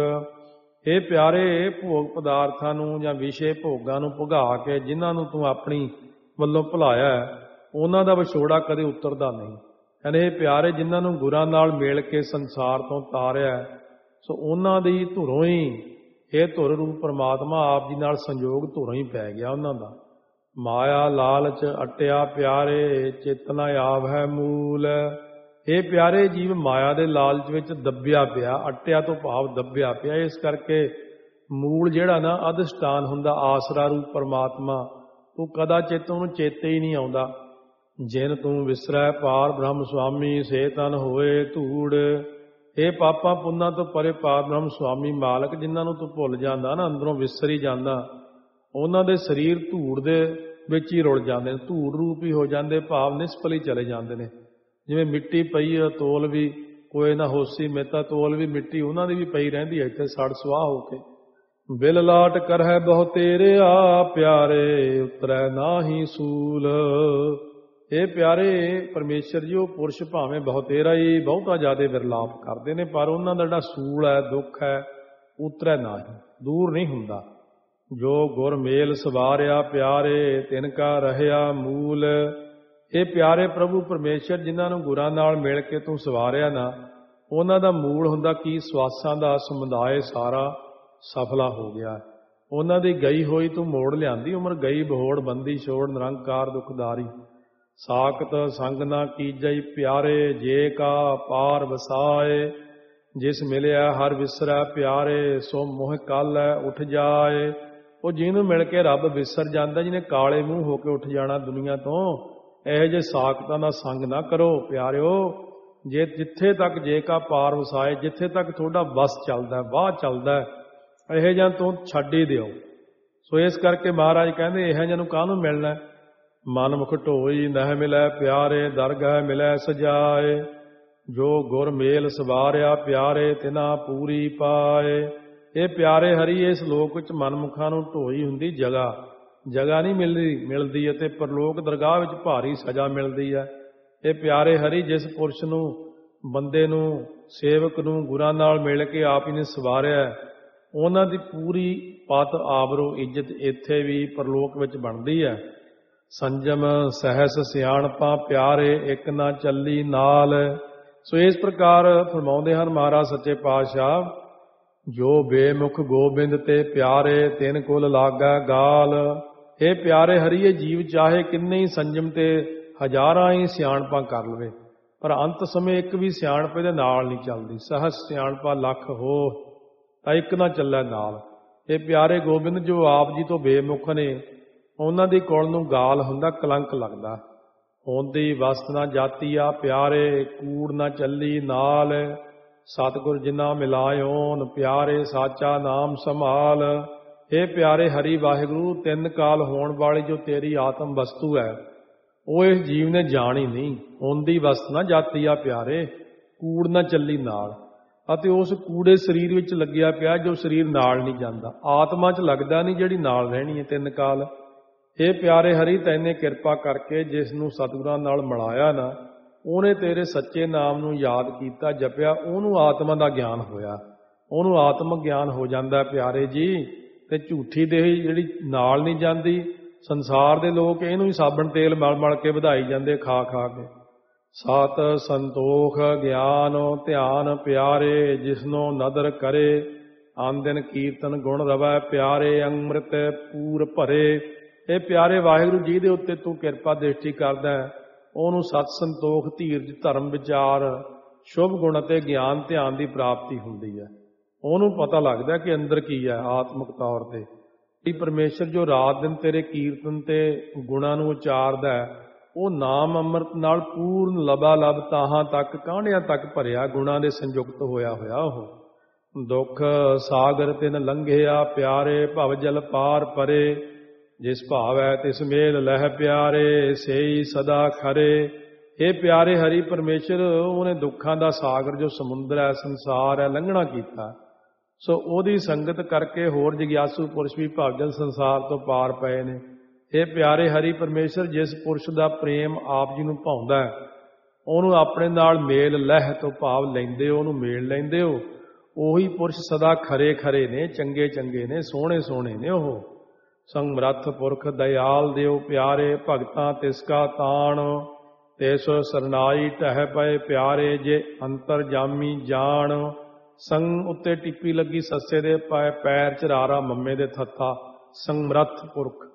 Speaker 1: ਇਹ ਪਿਆਰੇ, ਭੋਗ ਪਦਾਰਥਾਂ ਨੂੰ ਜਾਂ ਵਿਸ਼ੇ ਭੋਗਾਂ ਨੂੰ ਭੁਗਾ ਕੇ ਜਿਨ੍ਹਾਂ ਨੂੰ ਤੂੰ ਆਪਣੀ ਵੱਲੋਂ ਭੁਲਾਇਆ, ਉਹਨਾਂ ਦਾ ਵਿਛੋੜਾ ਕਦੇ ਉਤਰਦਾ ਨਹੀਂ। ਕਹਿੰਦੇ ਇਹ ਪਿਆਰੇ, ਜਿਨ੍ਹਾਂ ਨੂੰ ਗੁਰਾਂ ਨਾਲ ਮਿਲ ਕੇ ਸੰਸਾਰ ਤੋਂ ਤਾਰਿਆ, ਸੋ ਉਹਨਾਂ ਦੀ ਧੁਰੋਂ ਹੀ, ਇਹ ਧੁਰ ਰੂਪ ਪਰਮਾਤਮਾ ਆਪ ਜੀ ਨਾਲ ਸੰਯੋਗ ਧੁਰੋਂ ਹੀ ਪੈ ਗਿਆ ਉਹਨਾਂ ਦਾ। ਮਾਇਆ ਲਾਲਚ ਅਟਿਆ ਪਿਆਰੇ, ਚੇਤਨਾ ਆਵ ਹੈ ਮੂਲ। ਇਹ ਪਿਆਰੇ ਜੀਵ ਮਾਇਆ ਦੇ ਲਾਲਚ ਵਿੱਚ ਦੱਬਿਆ ਪਿਆ, ਅਟਿਆ ਤੋਂ ਭਾਵ ਦੱਬਿਆ ਪਿਆ। ਇਸ ਕਰਕੇ ਮੂਲ ਜਿਹੜਾ ਨਾ ਅਧਿਸ਼ਟਾਨ ਹੁੰਦਾ, ਆਸਰਾ ਰੂਪ ਪਰਮਾਤਮਾ, ਉਹ ਕਦਾ ਚਿੱਤ ਉਹਨੂੰ ਚੇਤੇ ਹੀ ਨਹੀਂ ਆਉਂਦਾ। ਜਿਨ ਤੂੰ ਵਿਸਰੈ ਪਾਰ ਬ੍ਰਹਮ ਸੁਆਮੀ, ਸੇ ਤਨ ਹੋਏ ਧੂੜ। ਇਹ ਪਾਪਾਂ ਪੁੰਨਾਂ ਤੋਂ ਪਰੇ ਪਾਰ ਬ੍ਰਹਮ ਸੁਆਮੀ ਮਾਲਕ, ਜਿਨ੍ਹਾਂ ਨੂੰ ਤੂੰ ਭੁੱਲ ਜਾਂਦਾ ਨਾ, ਅੰਦਰੋਂ ਵਿਸਰ ਹੀ ਜਾਂਦਾ, ਉਹਨਾਂ ਦੇ ਸਰੀਰ ਧੂੜ ਦੇ ਵਿੱਚ ਹੀ ਰੁਲ ਜਾਂਦੇ ਨੇ, ਧੂੜ ਰੂਪ ਹੀ ਹੋ ਜਾਂਦੇ, ਭਾਵ ਨਿਸਫਲ ਹੀ ਚਲੇ ਜਾਂਦੇ ਨੇ। ਜਿਵੇਂ ਮਿੱਟੀ ਪਈ ਆ, ਤੋਲ ਵੀ ਕੋਈ ਨਾ ਹੋਸੀ ਮੇਤਾ, ਤੋਲ ਵੀ ਮਿੱਟੀ ਉਹਨਾਂ ਦੀ ਵੀ ਪਈ ਰਹਿੰਦੀ ਹੈ ਇੱਥੇ ਸੜ ਸੁਆਹ ਹੋ ਕੇ। ਬਿਲ ਲਾਟ ਕਰਹਿ ਬਹੁ ਤੇਰਿਆ, ਪਿਆਰੇ ਉਤਰੈ ਨਾਹੀ ਸੂਲ। ਇਹ ਪਿਆਰੇ ਪਰਮੇਸ਼ਰ ਜੀ, ਉਹ ਪੁਰਸ਼ ਭਾਵੇਂ ਬਹੁਤੇਰਾ ਹੀ ਬਹੁਤਾ ਜ਼ਿਆਦਾ ਵਿਰਲਾਪ ਕਰਦੇ ਨੇ, ਪਰ ਉਹਨਾਂ ਦਾ ਜਿਹੜਾ ਸੂਲ ਹੈ, ਦੁੱਖ ਹੈ, ਉਤਰੈ ਨਾਹੀ, ਦੂਰ ਨਹੀਂ ਹੁੰਦਾ। ਜੋ ਗੁਰ ਮੇਲ ਸਵਾਰਿਆ ਪਿਆਰੇ, ਤਿਨ ਕਾ ਰਹਿਆ ਮੂਲ। ਇਹ ਪਿਆਰੇ ਪ੍ਰਭੂ ਪਰਮੇਸ਼ਰ ਜਿਨ੍ਹਾਂ ਨੂੰ ਗੁਰਾਂ ਨਾਲ ਮਿਲ ਕੇ ਤੂੰ ਸਵਾਰਿਆ ਨਾ, ਉਹਨਾਂ ਦਾ ਮੂਲ ਹੁੰਦਾ ਕੀ? ਸਵਾਸਾਂ ਦਾ ਸਮੁਦਾਇ ਸਾਰਾ ਸਫਲਾ ਹੋ ਗਿਆ। ਉਹਨਾਂ ਦੀ ਗਈ ਹੋਈ ਤੂੰ ਮੋੜ ਲਿਆਂਦੀ, ਉਮਰ ਗਈ ਬਹੋੜ ਬੰਦੀ ਛੋੜ, ਨਿਰੰਕਾਰ ਦੁਖਦਾਰੀ। ਸਾਖਤ ਸੰਗ ਨਾ ਕੀਜਈ ਪਿਆਰੇ, ਜੇ ਕਾ ਪਾਰ ਵਸਾਏ। ਜਿਸ ਮਿਲਿਆ ਹਰ ਵਿਸਰੈ ਪਿਆਰੇ, ਸੋ ਮੋਹ ਕਾਲੈ ਉੱਠ ਜਾਏ। ਉਹ ਜਿਹਨੂੰ ਮਿਲ ਕੇ ਰੱਬ ਵਿਸਰ ਜਾਂਦਾ, ਜਿਹਨੇ ਕਾਲੇ ਮੂੰਹ ਹੋ ਕੇ ਉੱਠ ਜਾਣਾ ਦੁਨੀਆ ਤੋਂ, ਇਹੋ ਜਿਹੇ ਸਾਖਤਾਂ ਦਾ ਸੰਗ ਨਾ ਕਰੋ ਪਿਆਰਿਓ। ਜੇ ਜਿੱਥੇ ਤੱਕ ਜੇ ਕਾ ਪਾਰ ਵਸਾਏ, ਜਿੱਥੇ ਤੱਕ ਤੁਹਾਡਾ ਵਸ ਚੱਲਦਾ, ਵਾਹ ਚੱਲਦਾ, ਇਹੋ ਜਿਹਾ ਤੋਂ ਛੱਡ ਹੀ ਦਿਓ। ਸੋ ਇਸ ਕਰਕੇ ਮਹਾਰਾਜ ਕਹਿੰਦੇ ਇਹੋ ਜਿਹਾ ਨੂੰ ਕਾਹਨੂੰ ਮਿਲਣਾ? ਮਨ ਮੁਖ ਢੋਈ ਨਹਿ ਮਿਲੈ ਪਿਆਰੇ, ਦਰਗਹਿ ਮਿਲੈ ਸਜਾਏ। ਜੋ ਗੁਰ ਮੇਲ ਸਵਾਰਿਆ ਪਿਆਰੇ, ਤਿਨਾ ਪੂਰੀ ਪਾਏ। ਇਹ ਪਿਆਰੇ ਹਰੀ ਇਸ ਲੋਕ ਵਿੱਚ ਮਨਮੁਖਾਂ ਨੂੰ ਢੋਈ ਹੁੰਦੀ ਜਗ੍ਹਾ, ਜਗ੍ਹਾ ਨਹੀਂ ਮਿਲਦੀ ਮਿਲਦੀ ਅਤੇ ਪਰਲੋਕ ਦਰਗਾਹ ਵਿੱਚ ਭਾਰੀ ਸਜ਼ਾ ਮਿਲਦੀ ਹੈ। ਇਹ ਪਿਆਰੇ ਹਰੀ ਜਿਸ ਪੁਰਸ਼ ਨੂੰ, ਬੰਦੇ ਨੂੰ, ਸੇਵਕ ਨੂੰ ਗੁਰਾਂ ਨਾਲ ਮਿਲ ਕੇ ਆਪ ਹੀ ਨੇ ਸਵਾਰਿਆ, ਉਹਨਾਂ ਦੀ ਪੂਰੀ ਪਤ ਆਬਰੋ ਇੱਜ਼ਤ ਇੱਥੇ ਵੀ ਪਰਲੋਕ ਵਿੱਚ ਬਣਦੀ ਹੈ। ਸੰਜਮ ਸਹਿਸ ਸਿਆਣਪਾਂ ਪਿਆਰੇ, ਇੱਕ ਨਾ ਚੱਲੀ ਨਾਲ। ਸੋ ਇਸ ਪ੍ਰਕਾਰ ਫਰਮਾਉਂਦੇ ਹਨ ਮਹਾਰਾਜ ਸੱਚੇ ਪਾਤਸ਼ਾਹ, ਜੋ ਬੇਮੁਖ ਗੋਬਿੰਦ ਤੇ ਪਿਆਰੇ, ਤਿਨ ਕੁਲ ਲਾਗੈ ਗਾਲ। ਇਹ ਪਿਆਰੇ ਹਰੀਏ ਜੀਵ ਚਾਹੇ ਕਿੰਨੇ ਹੀ ਸੰਜਮ ਤੇ ਹਜ਼ਾਰਾਂ ਹੀ ਸਿਆਣਪਾਂ ਕਰ ਲਵੇ, ਪਰ ਅੰਤ ਸਮੇਂ ਇੱਕ ਵੀ ਸਿਆਣਪੇ ਦੇ ਨਾਲ ਨਹੀਂ ਚੱਲਦੀ। ਸਹਸ ਸਿਆਣਪਾ ਲੱਖ ਹੋ, ਤਾਂ ਇੱਕ ਨਾ ਚੱਲੇ ਨਾਲ। ਇਹ ਪਿਆਰੇ ਗੋਬਿੰਦ ਜੋ ਆਪ ਜੀ ਤੋਂ ਬੇਮੁਖ ਨੇ, ਉਹਨਾਂ ਦੀ ਕੁਲ ਨੂੰ ਗਾਲ ਹੁੰਦਾ, ਕਲੰਕ ਲੱਗਦਾ। ਹੁੰਦੀ ਵਸਤ ਨਾ ਜਾਤੀ ਆ ਪਿਆਰੇ, ਕੂੜ ਨਾ ਚੱਲੀ ਨਾਲ। ਸਤਿਗੁਰ ਜਿਨਾ ਮਿਲਾਇਓਨ ਪਿਆਰੇ, ਸਾਚਾ ਨਾਮ ਸੰਭਾਲ। ਇਹ ਪਿਆਰੇ ਹਰੀ ਵਾਹਿਗੁਰੂ, ਤਿੰਨ ਕਾਲ ਹੋਣ ਵਾਲੀ ਜੋ ਤੇਰੀ ਆਤਮ ਵਸਤੂ ਹੈ, ਉਹ ਇਸ ਜੀਵ ਨੇ ਜਾਣੀ ਨਹੀਂ। ਹੁੰਦੀ ਵਸਤ ਨਾ ਜਾਤੀ ਆ ਪਿਆਰੇ, ਕੂੜ ਨਾ ਚੱਲੀ ਨਾਲ। ਅਤੇ ਉਸ ਕੂੜੇ ਸਰੀਰ ਵਿੱਚ ਲੱਗਿਆ ਪਿਆ ਜੋ ਸਰੀਰ ਨਾਲ ਨਹੀਂ ਜਾਂਦਾ, ਆਤਮਾ 'ਚ ਲੱਗਦਾ ਨਹੀਂ ਜਿਹੜੀ ਨਾਲ ਰਹਿਣੀ ਹੈ ਤਿੰਨ ਕਾਲ। ਇਹ ਪਿਆਰੇ ਹਰੀ ਤੈਨੇ ਕਿਰਪਾ ਕਰਕੇ ਜਿਸ ਨੂੰ ਸਤਿਗੁਰਾਂ ਨਾਲ ਮਿਲਾਇਆ ਨਾ, ਉਹਨੇ ਤੇਰੇ ਸੱਚੇ ਨਾਮ ਨੂੰ ਯਾਦ ਕੀਤਾ, ਜਪਿਆ, ਉਹਨੂੰ ਆਤਮਾ ਦਾ ਗਿਆਨ ਹੋਇਆ, ਉਹਨੂੰ ਆਤਮ ਗਿਆਨ ਹੋ ਜਾਂਦਾ ਪਿਆਰੇ ਜੀ। ਤੇ ਝੂਠੀ ਦੇਹੀ ਜਿਹੜੀ ਨਾਲ ਨਹੀਂ ਜਾਂਦੀ, ਸੰਸਾਰ ਦੇ ਲੋਕ ਇਹਨੂੰ ਹੀ ਸਾਬਣ ਤੇਲ ਮਲ ਮਲ ਕੇ ਵਧਾਈ ਜਾਂਦੇ ਖਾ ਖਾ ਕੇ। ਸਤ ਸੰਤੋਖ ਗਿਆਨ ਧਿਆਨ ਪਿਆਰੇ, ਜਿਸਨੋ ਨਦਰ ਕਰੇ, ਆਨ ਦਿਨ ਕੀਰਤਨ ਗੁਣ ਰਵੈ ਪਿਆਰੇ, ਅੰਮ੍ਰਿਤ ਪੂਰ ਭਰੇ। ਇਹ ਪਿਆਰੇ ਵਾਹਿਗੁਰੂ ਜੀ ਦੇ ਉੱਤੇ ਤੂੰ ਕਿਰਪਾ ਦ੍ਰਿਸ਼ਟੀ ਕਰਦਾ, ਉਹਨੂੰ ਸਤ ਸੰਤੋਖ ਧੀਰਜ ਧਰਮ ਵਿਚਾਰ ਸ਼ੁਭ ਗੁਣ ਅਤੇ ਗਿਆਨ ਧਿਆਨ ਦੀ ਪ੍ਰਾਪਤੀ ਹੁੰਦੀ ਹੈ। ਉਹਨੂੰ ਪਤਾ ਲੱਗਦਾ ਕਿ ਅੰਦਰ ਕੀ ਹੈ ਆਤਮਿਕ ਤੌਰ ਤੇ। ਇਹ ਪਰਮੇਸ਼ਰ ਜੋ ਰਾਤ ਦਿਨ ਤੇਰੇ ਕੀਰਤਨ ਤੇ ਗੁਣਾਂ ਨੂੰ ਉਚਾਰਦਾ, ਉਹ ਨਾਮ ਅੰਮ੍ਰਿਤ ਨਾਲ ਪੂਰਨ ਲਬਾ ਲਬ ਤਾਹਾਂ ਤੱਕ ਕਾਹਣਿਆਂ ਤੱਕ ਭਰਿਆ, ਗੁਣਾਂ ਦੇ ਸੰਯੁਕਤ ਹੋਇਆ ਹੋਇਆ। ਉਹ ਦੁੱਖ ਸਾਗਰ ਤਿਨ ਲੰਘਿਆ ਪਿਆਰੇ, ਭਵ ਜਲ ਪਾਰ ਪਰੇ। ਜਿਸ ਭਾਵੈ ਤਿਸ ਮੇਲ ਲਹਿ ਪਿਆਰੇ, ਸੇਈ ਸਦਾ ਖਰੇ। ਇਹ ਪਿਆਰੇ ਹਰੀ ਪਰਮੇਸ਼ਰ, ਉਹਨੇ ਦੁੱਖਾਂ ਦਾ ਸਾਗਰ ਜੋ ਸਮੁੰਦਰ ਹੈ, ਸੰਸਾਰ ਹੈ, ਲੰਘਣਾ ਕੀਤਾ। ਸੋ ਉਹਦੀ ਸੰਗਤ ਕਰਕੇ ਹੋਰ ਜਗਿਆਸੂ ਪੁਰਸ਼ ਵੀ ਭਵਜਲ ਸੰਸਾਰ ਤੋਂ ਪਾਰ ਪਏ ਨੇ। ਇਹ ਪਿਆਰੇ ਹਰੀ ਪਰਮੇਸ਼ਰ, ਜਿਸ ਪੁਰਸ਼ ਦਾ ਪ੍ਰੇਮ ਆਪ ਜੀ ਨੂੰ ਭਾਉਂਦਾ, ਉਹਨੂੰ ਆਪਣੇ ਨਾਲ ਮੇਲ ਲਹਿ ਤੋਂ ਭਾਵ ਲੈਂਦੇ ਹੋ, ਉਹਨੂੰ ਮੇਲ ਲੈਂਦੇ ਹੋ, ਉਹੀ ਪੁਰਸ਼ ਸਦਾ ਖਰੇ ਖਰੇ ਨੇ, ਚੰਗੇ ਚੰਗੇ ਨੇ, ਸੋਹਣੇ ਸੋਹਣੇ ਨੇ। ਉਹ ਸੰਮਰੱਥ ਪੁਰਖ ਦਇਆਲ ਦਿਓ ਪਿਆਰੇ, ਭਗਤਾਂ ਤਿਸ ਕਾ ਤਾਣ। ਤਿਸ ਸਰਨਾਈ ਢਹਿ ਪਏ ਪਿਆਰੇ, ਜੇ ਅੰਤਰ ਜਾਮੀ ਜਾਣ। ਸੰਗ ਉੱਤੇ ਟਿੱਪੀ ਲੱਗੀ ਸੱਸੇ ਦੇ ਪੈ ਪੈਰ ਚਰਾਰਾ ਮੰਮੇ ਦੇ ਥੱਥਾ, ਸੰਮਰੱਥ ਪੁਰਖ।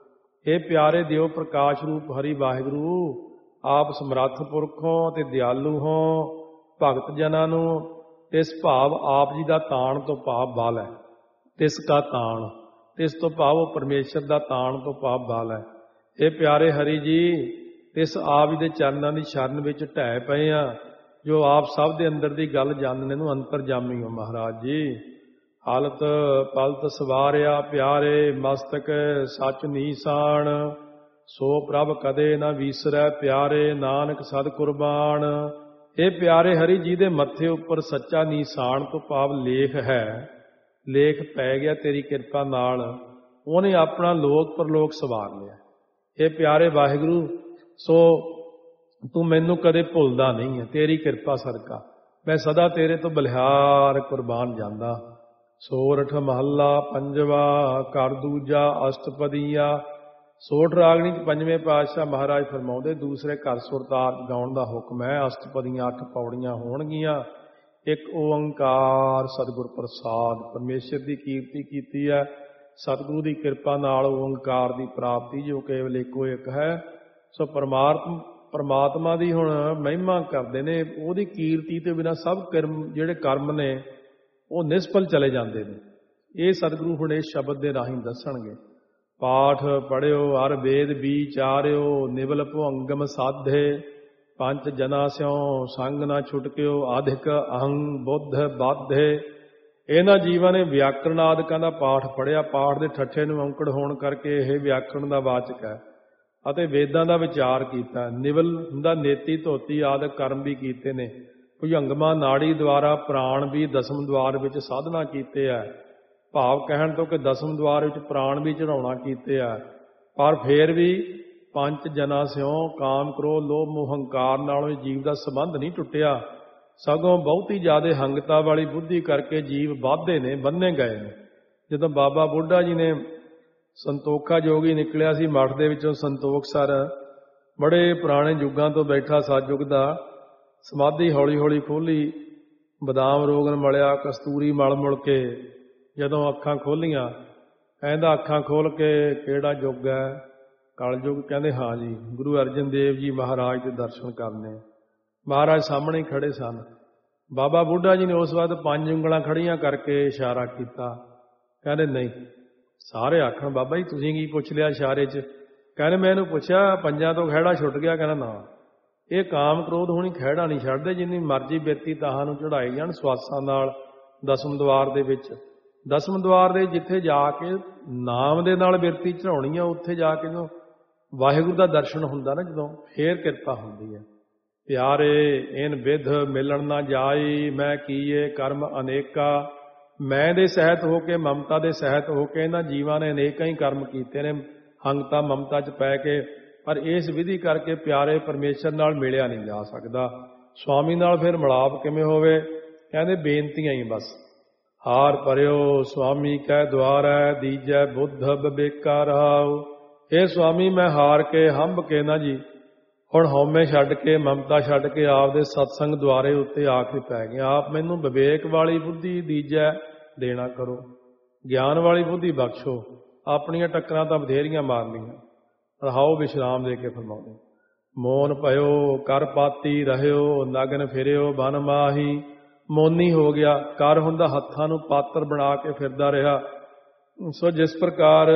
Speaker 1: हे प्यारे दिओ प्रकाश रूप हरि वाहिगुरु, आप समर्थ पुरख हो ते दयालु हो, भगत जनां नूं तिस भाव आप जी का ताण तो भाव बल है, तिस का ताण, तिस तो भाव परमेश्वर का ताण तो भाव बल है। हे प्यारे हरि जी, तिस आप जी के चरणों की शरण विच ढह पए आ, जो आप सब दे अंदर की गल जानने नूं अंतरजामी हो महाराज जी। हालत पलत सवारिया प्यारे, मस्तक सच नीसाण, सो प्रभ कदे न विसरै प्यारे, नानक सद कुरबान। ये प्यारे हरि जी दे मत्थे उपर सच्चा नीसाण तो भाव लेख है, लेख पै गया तेरी किरपा नाल, उन्हें अपना लोक परलोक सवार लिया। ये प्यारे वाहिगुरु, सो तू मैनू कदे भुलदा नहीं है, तेरी किरपा सदका मैं सदा तेरे तो बलिहार कुरबान जांदा। सोरठ महला पंजवा, कर दूजा अष्टपदिया। सोठ रागनी च पंजवें पातशाह महाराज फरमाउंदे दूसरे घर सुरतार गाउण दा हुक्म है, अष्टपदियां अठ पौड़ियां होणगियां। एक ओंकार सतगुर प्रसाद, परमेश्वर की कीर्ति कीती है, सतगुरु की किरपा नाल ओंकार की प्राप्ति जो केवल एको एक है। सो परमात्मा परमात्मा की हुण महिमा करते ने, उहदी कीर्ति तो बिना सब कर्म जिहड़े कर्म ने वो निष्फल चले जाते हैं। ये सतगुरु हुण इस शब्द के राही दसणगे। पाठ पढ़ियो हर वेद विचारियो, निवल भुअंगम साधे, पंच जना स्यों संग न छुटकियो, अधिक अहं बुद्ध बाधे। इन्हां जीवां ने व्याकरण आदਿਕਾਂ ਦਾ पाठ पढ़िया, पाठ के ठट्ठे नूं औंकड़ होण करके यह व्याकरण का वाचक है, ਅਤੇ वेदां ਦਾ विचार किया। निवल हुंदा नेति धोती आदि कर्म भी कीते ने, भुजंगमा नाड़ी द्वारा प्राण भी दसम द्वार विच साधना कीते है। भाव कहण तो कि दसम द्वार विच प्राण भी चढ़ाउणा कीते है, पर फिर भी पंच जना स्यों काम क्रोध लोभ मोह हंकार नालों जीव का संबंध नहीं टुटिया, सगों बहुती ज्यादा हंगता वाली बुद्धि करके जीव वाधे ने, बन्ने गए ने। जदों बाबा बुढ़ा जी ने संतोखा जोगी निकलिया सी मठ दे विचों, संतोख सर बड़े पुराने युगां तो बैठा सतयुग दा, समाधि हौली हौली खोली, बदाम रोगन मलिया कस्तूरी मल मुल के जदों अखां खोलियां, कहंदा अखां खोल के किहड़ा युग है, कलयुग। कहंदे हाँ जी, गुरु अर्जन देव जी महाराज के दर्शन करने। महाराज सामने ही खड़े सन। बाबा बुढ़ा जी ने उस वक्त पंज उंगलां खड़ियां करके इशारा किया। कहंदे नहीं, सारे आखण बाबा जी तुसीं की पुछ लिया इशारे च? कहने मैं इहनूं पुछया पंजां तो खैड़ा छुट गया। कहना ना, ये काम क्रोध होनी खैड़ा नहीं छड्डदे, जिन्नी मर्जी बेती ताहां नूं चढ़ाई जाण स्वासां नाल दसम द्वार दे विच। दसम द्वार दे जिथे जाके नाम दे नाल बिरती चढ़ाउणी आ, उत्थे जाके जो वाहिगुरू दा दर्शन हुंदा ना, जदों फेर किरपा हुंदी है। प्यारे इन विध मिलन ना जाई, मैं कीए कर्म अनेका। मैं दे सहित होके ममता दे सहित होके इन्हां जीवां ने अनेकां ही कर्म कीते ने, हंगता ममता च पै के, पर इस विधि करके प्यारे परमेश्वर नाल मिलिया नहीं जा सकदा। स्वामी नाल फिर मिलाप किवें होवे? कहंदे बेनतियां ही बस। हार परियो स्वामी कै द्वारै, दीजै बुद्ध विवेका रहाओ। हे स्वामी मैं हार के हंब के ना जी, हुण हौमे छड्ड के ममता छड्ड के आपदे सत्संग द्वारे उत्ते आके पै गए। आप मैनूं विवेक वाली बुद्धि दीजै देना करो, ज्ञान वाली बुद्धि बख्शो। अपनियां टक्करां तां बथेरियां मार लईआं, रहाओ विश्राम दे के फरमाउंदे। मोन पयो कर पाती रहियो, नगन फिरियो बन माही। मोनी हो गया, कर हुंदा हत्थां नूं पात्र बना के फिरदा रहा। सो जिस प्रकार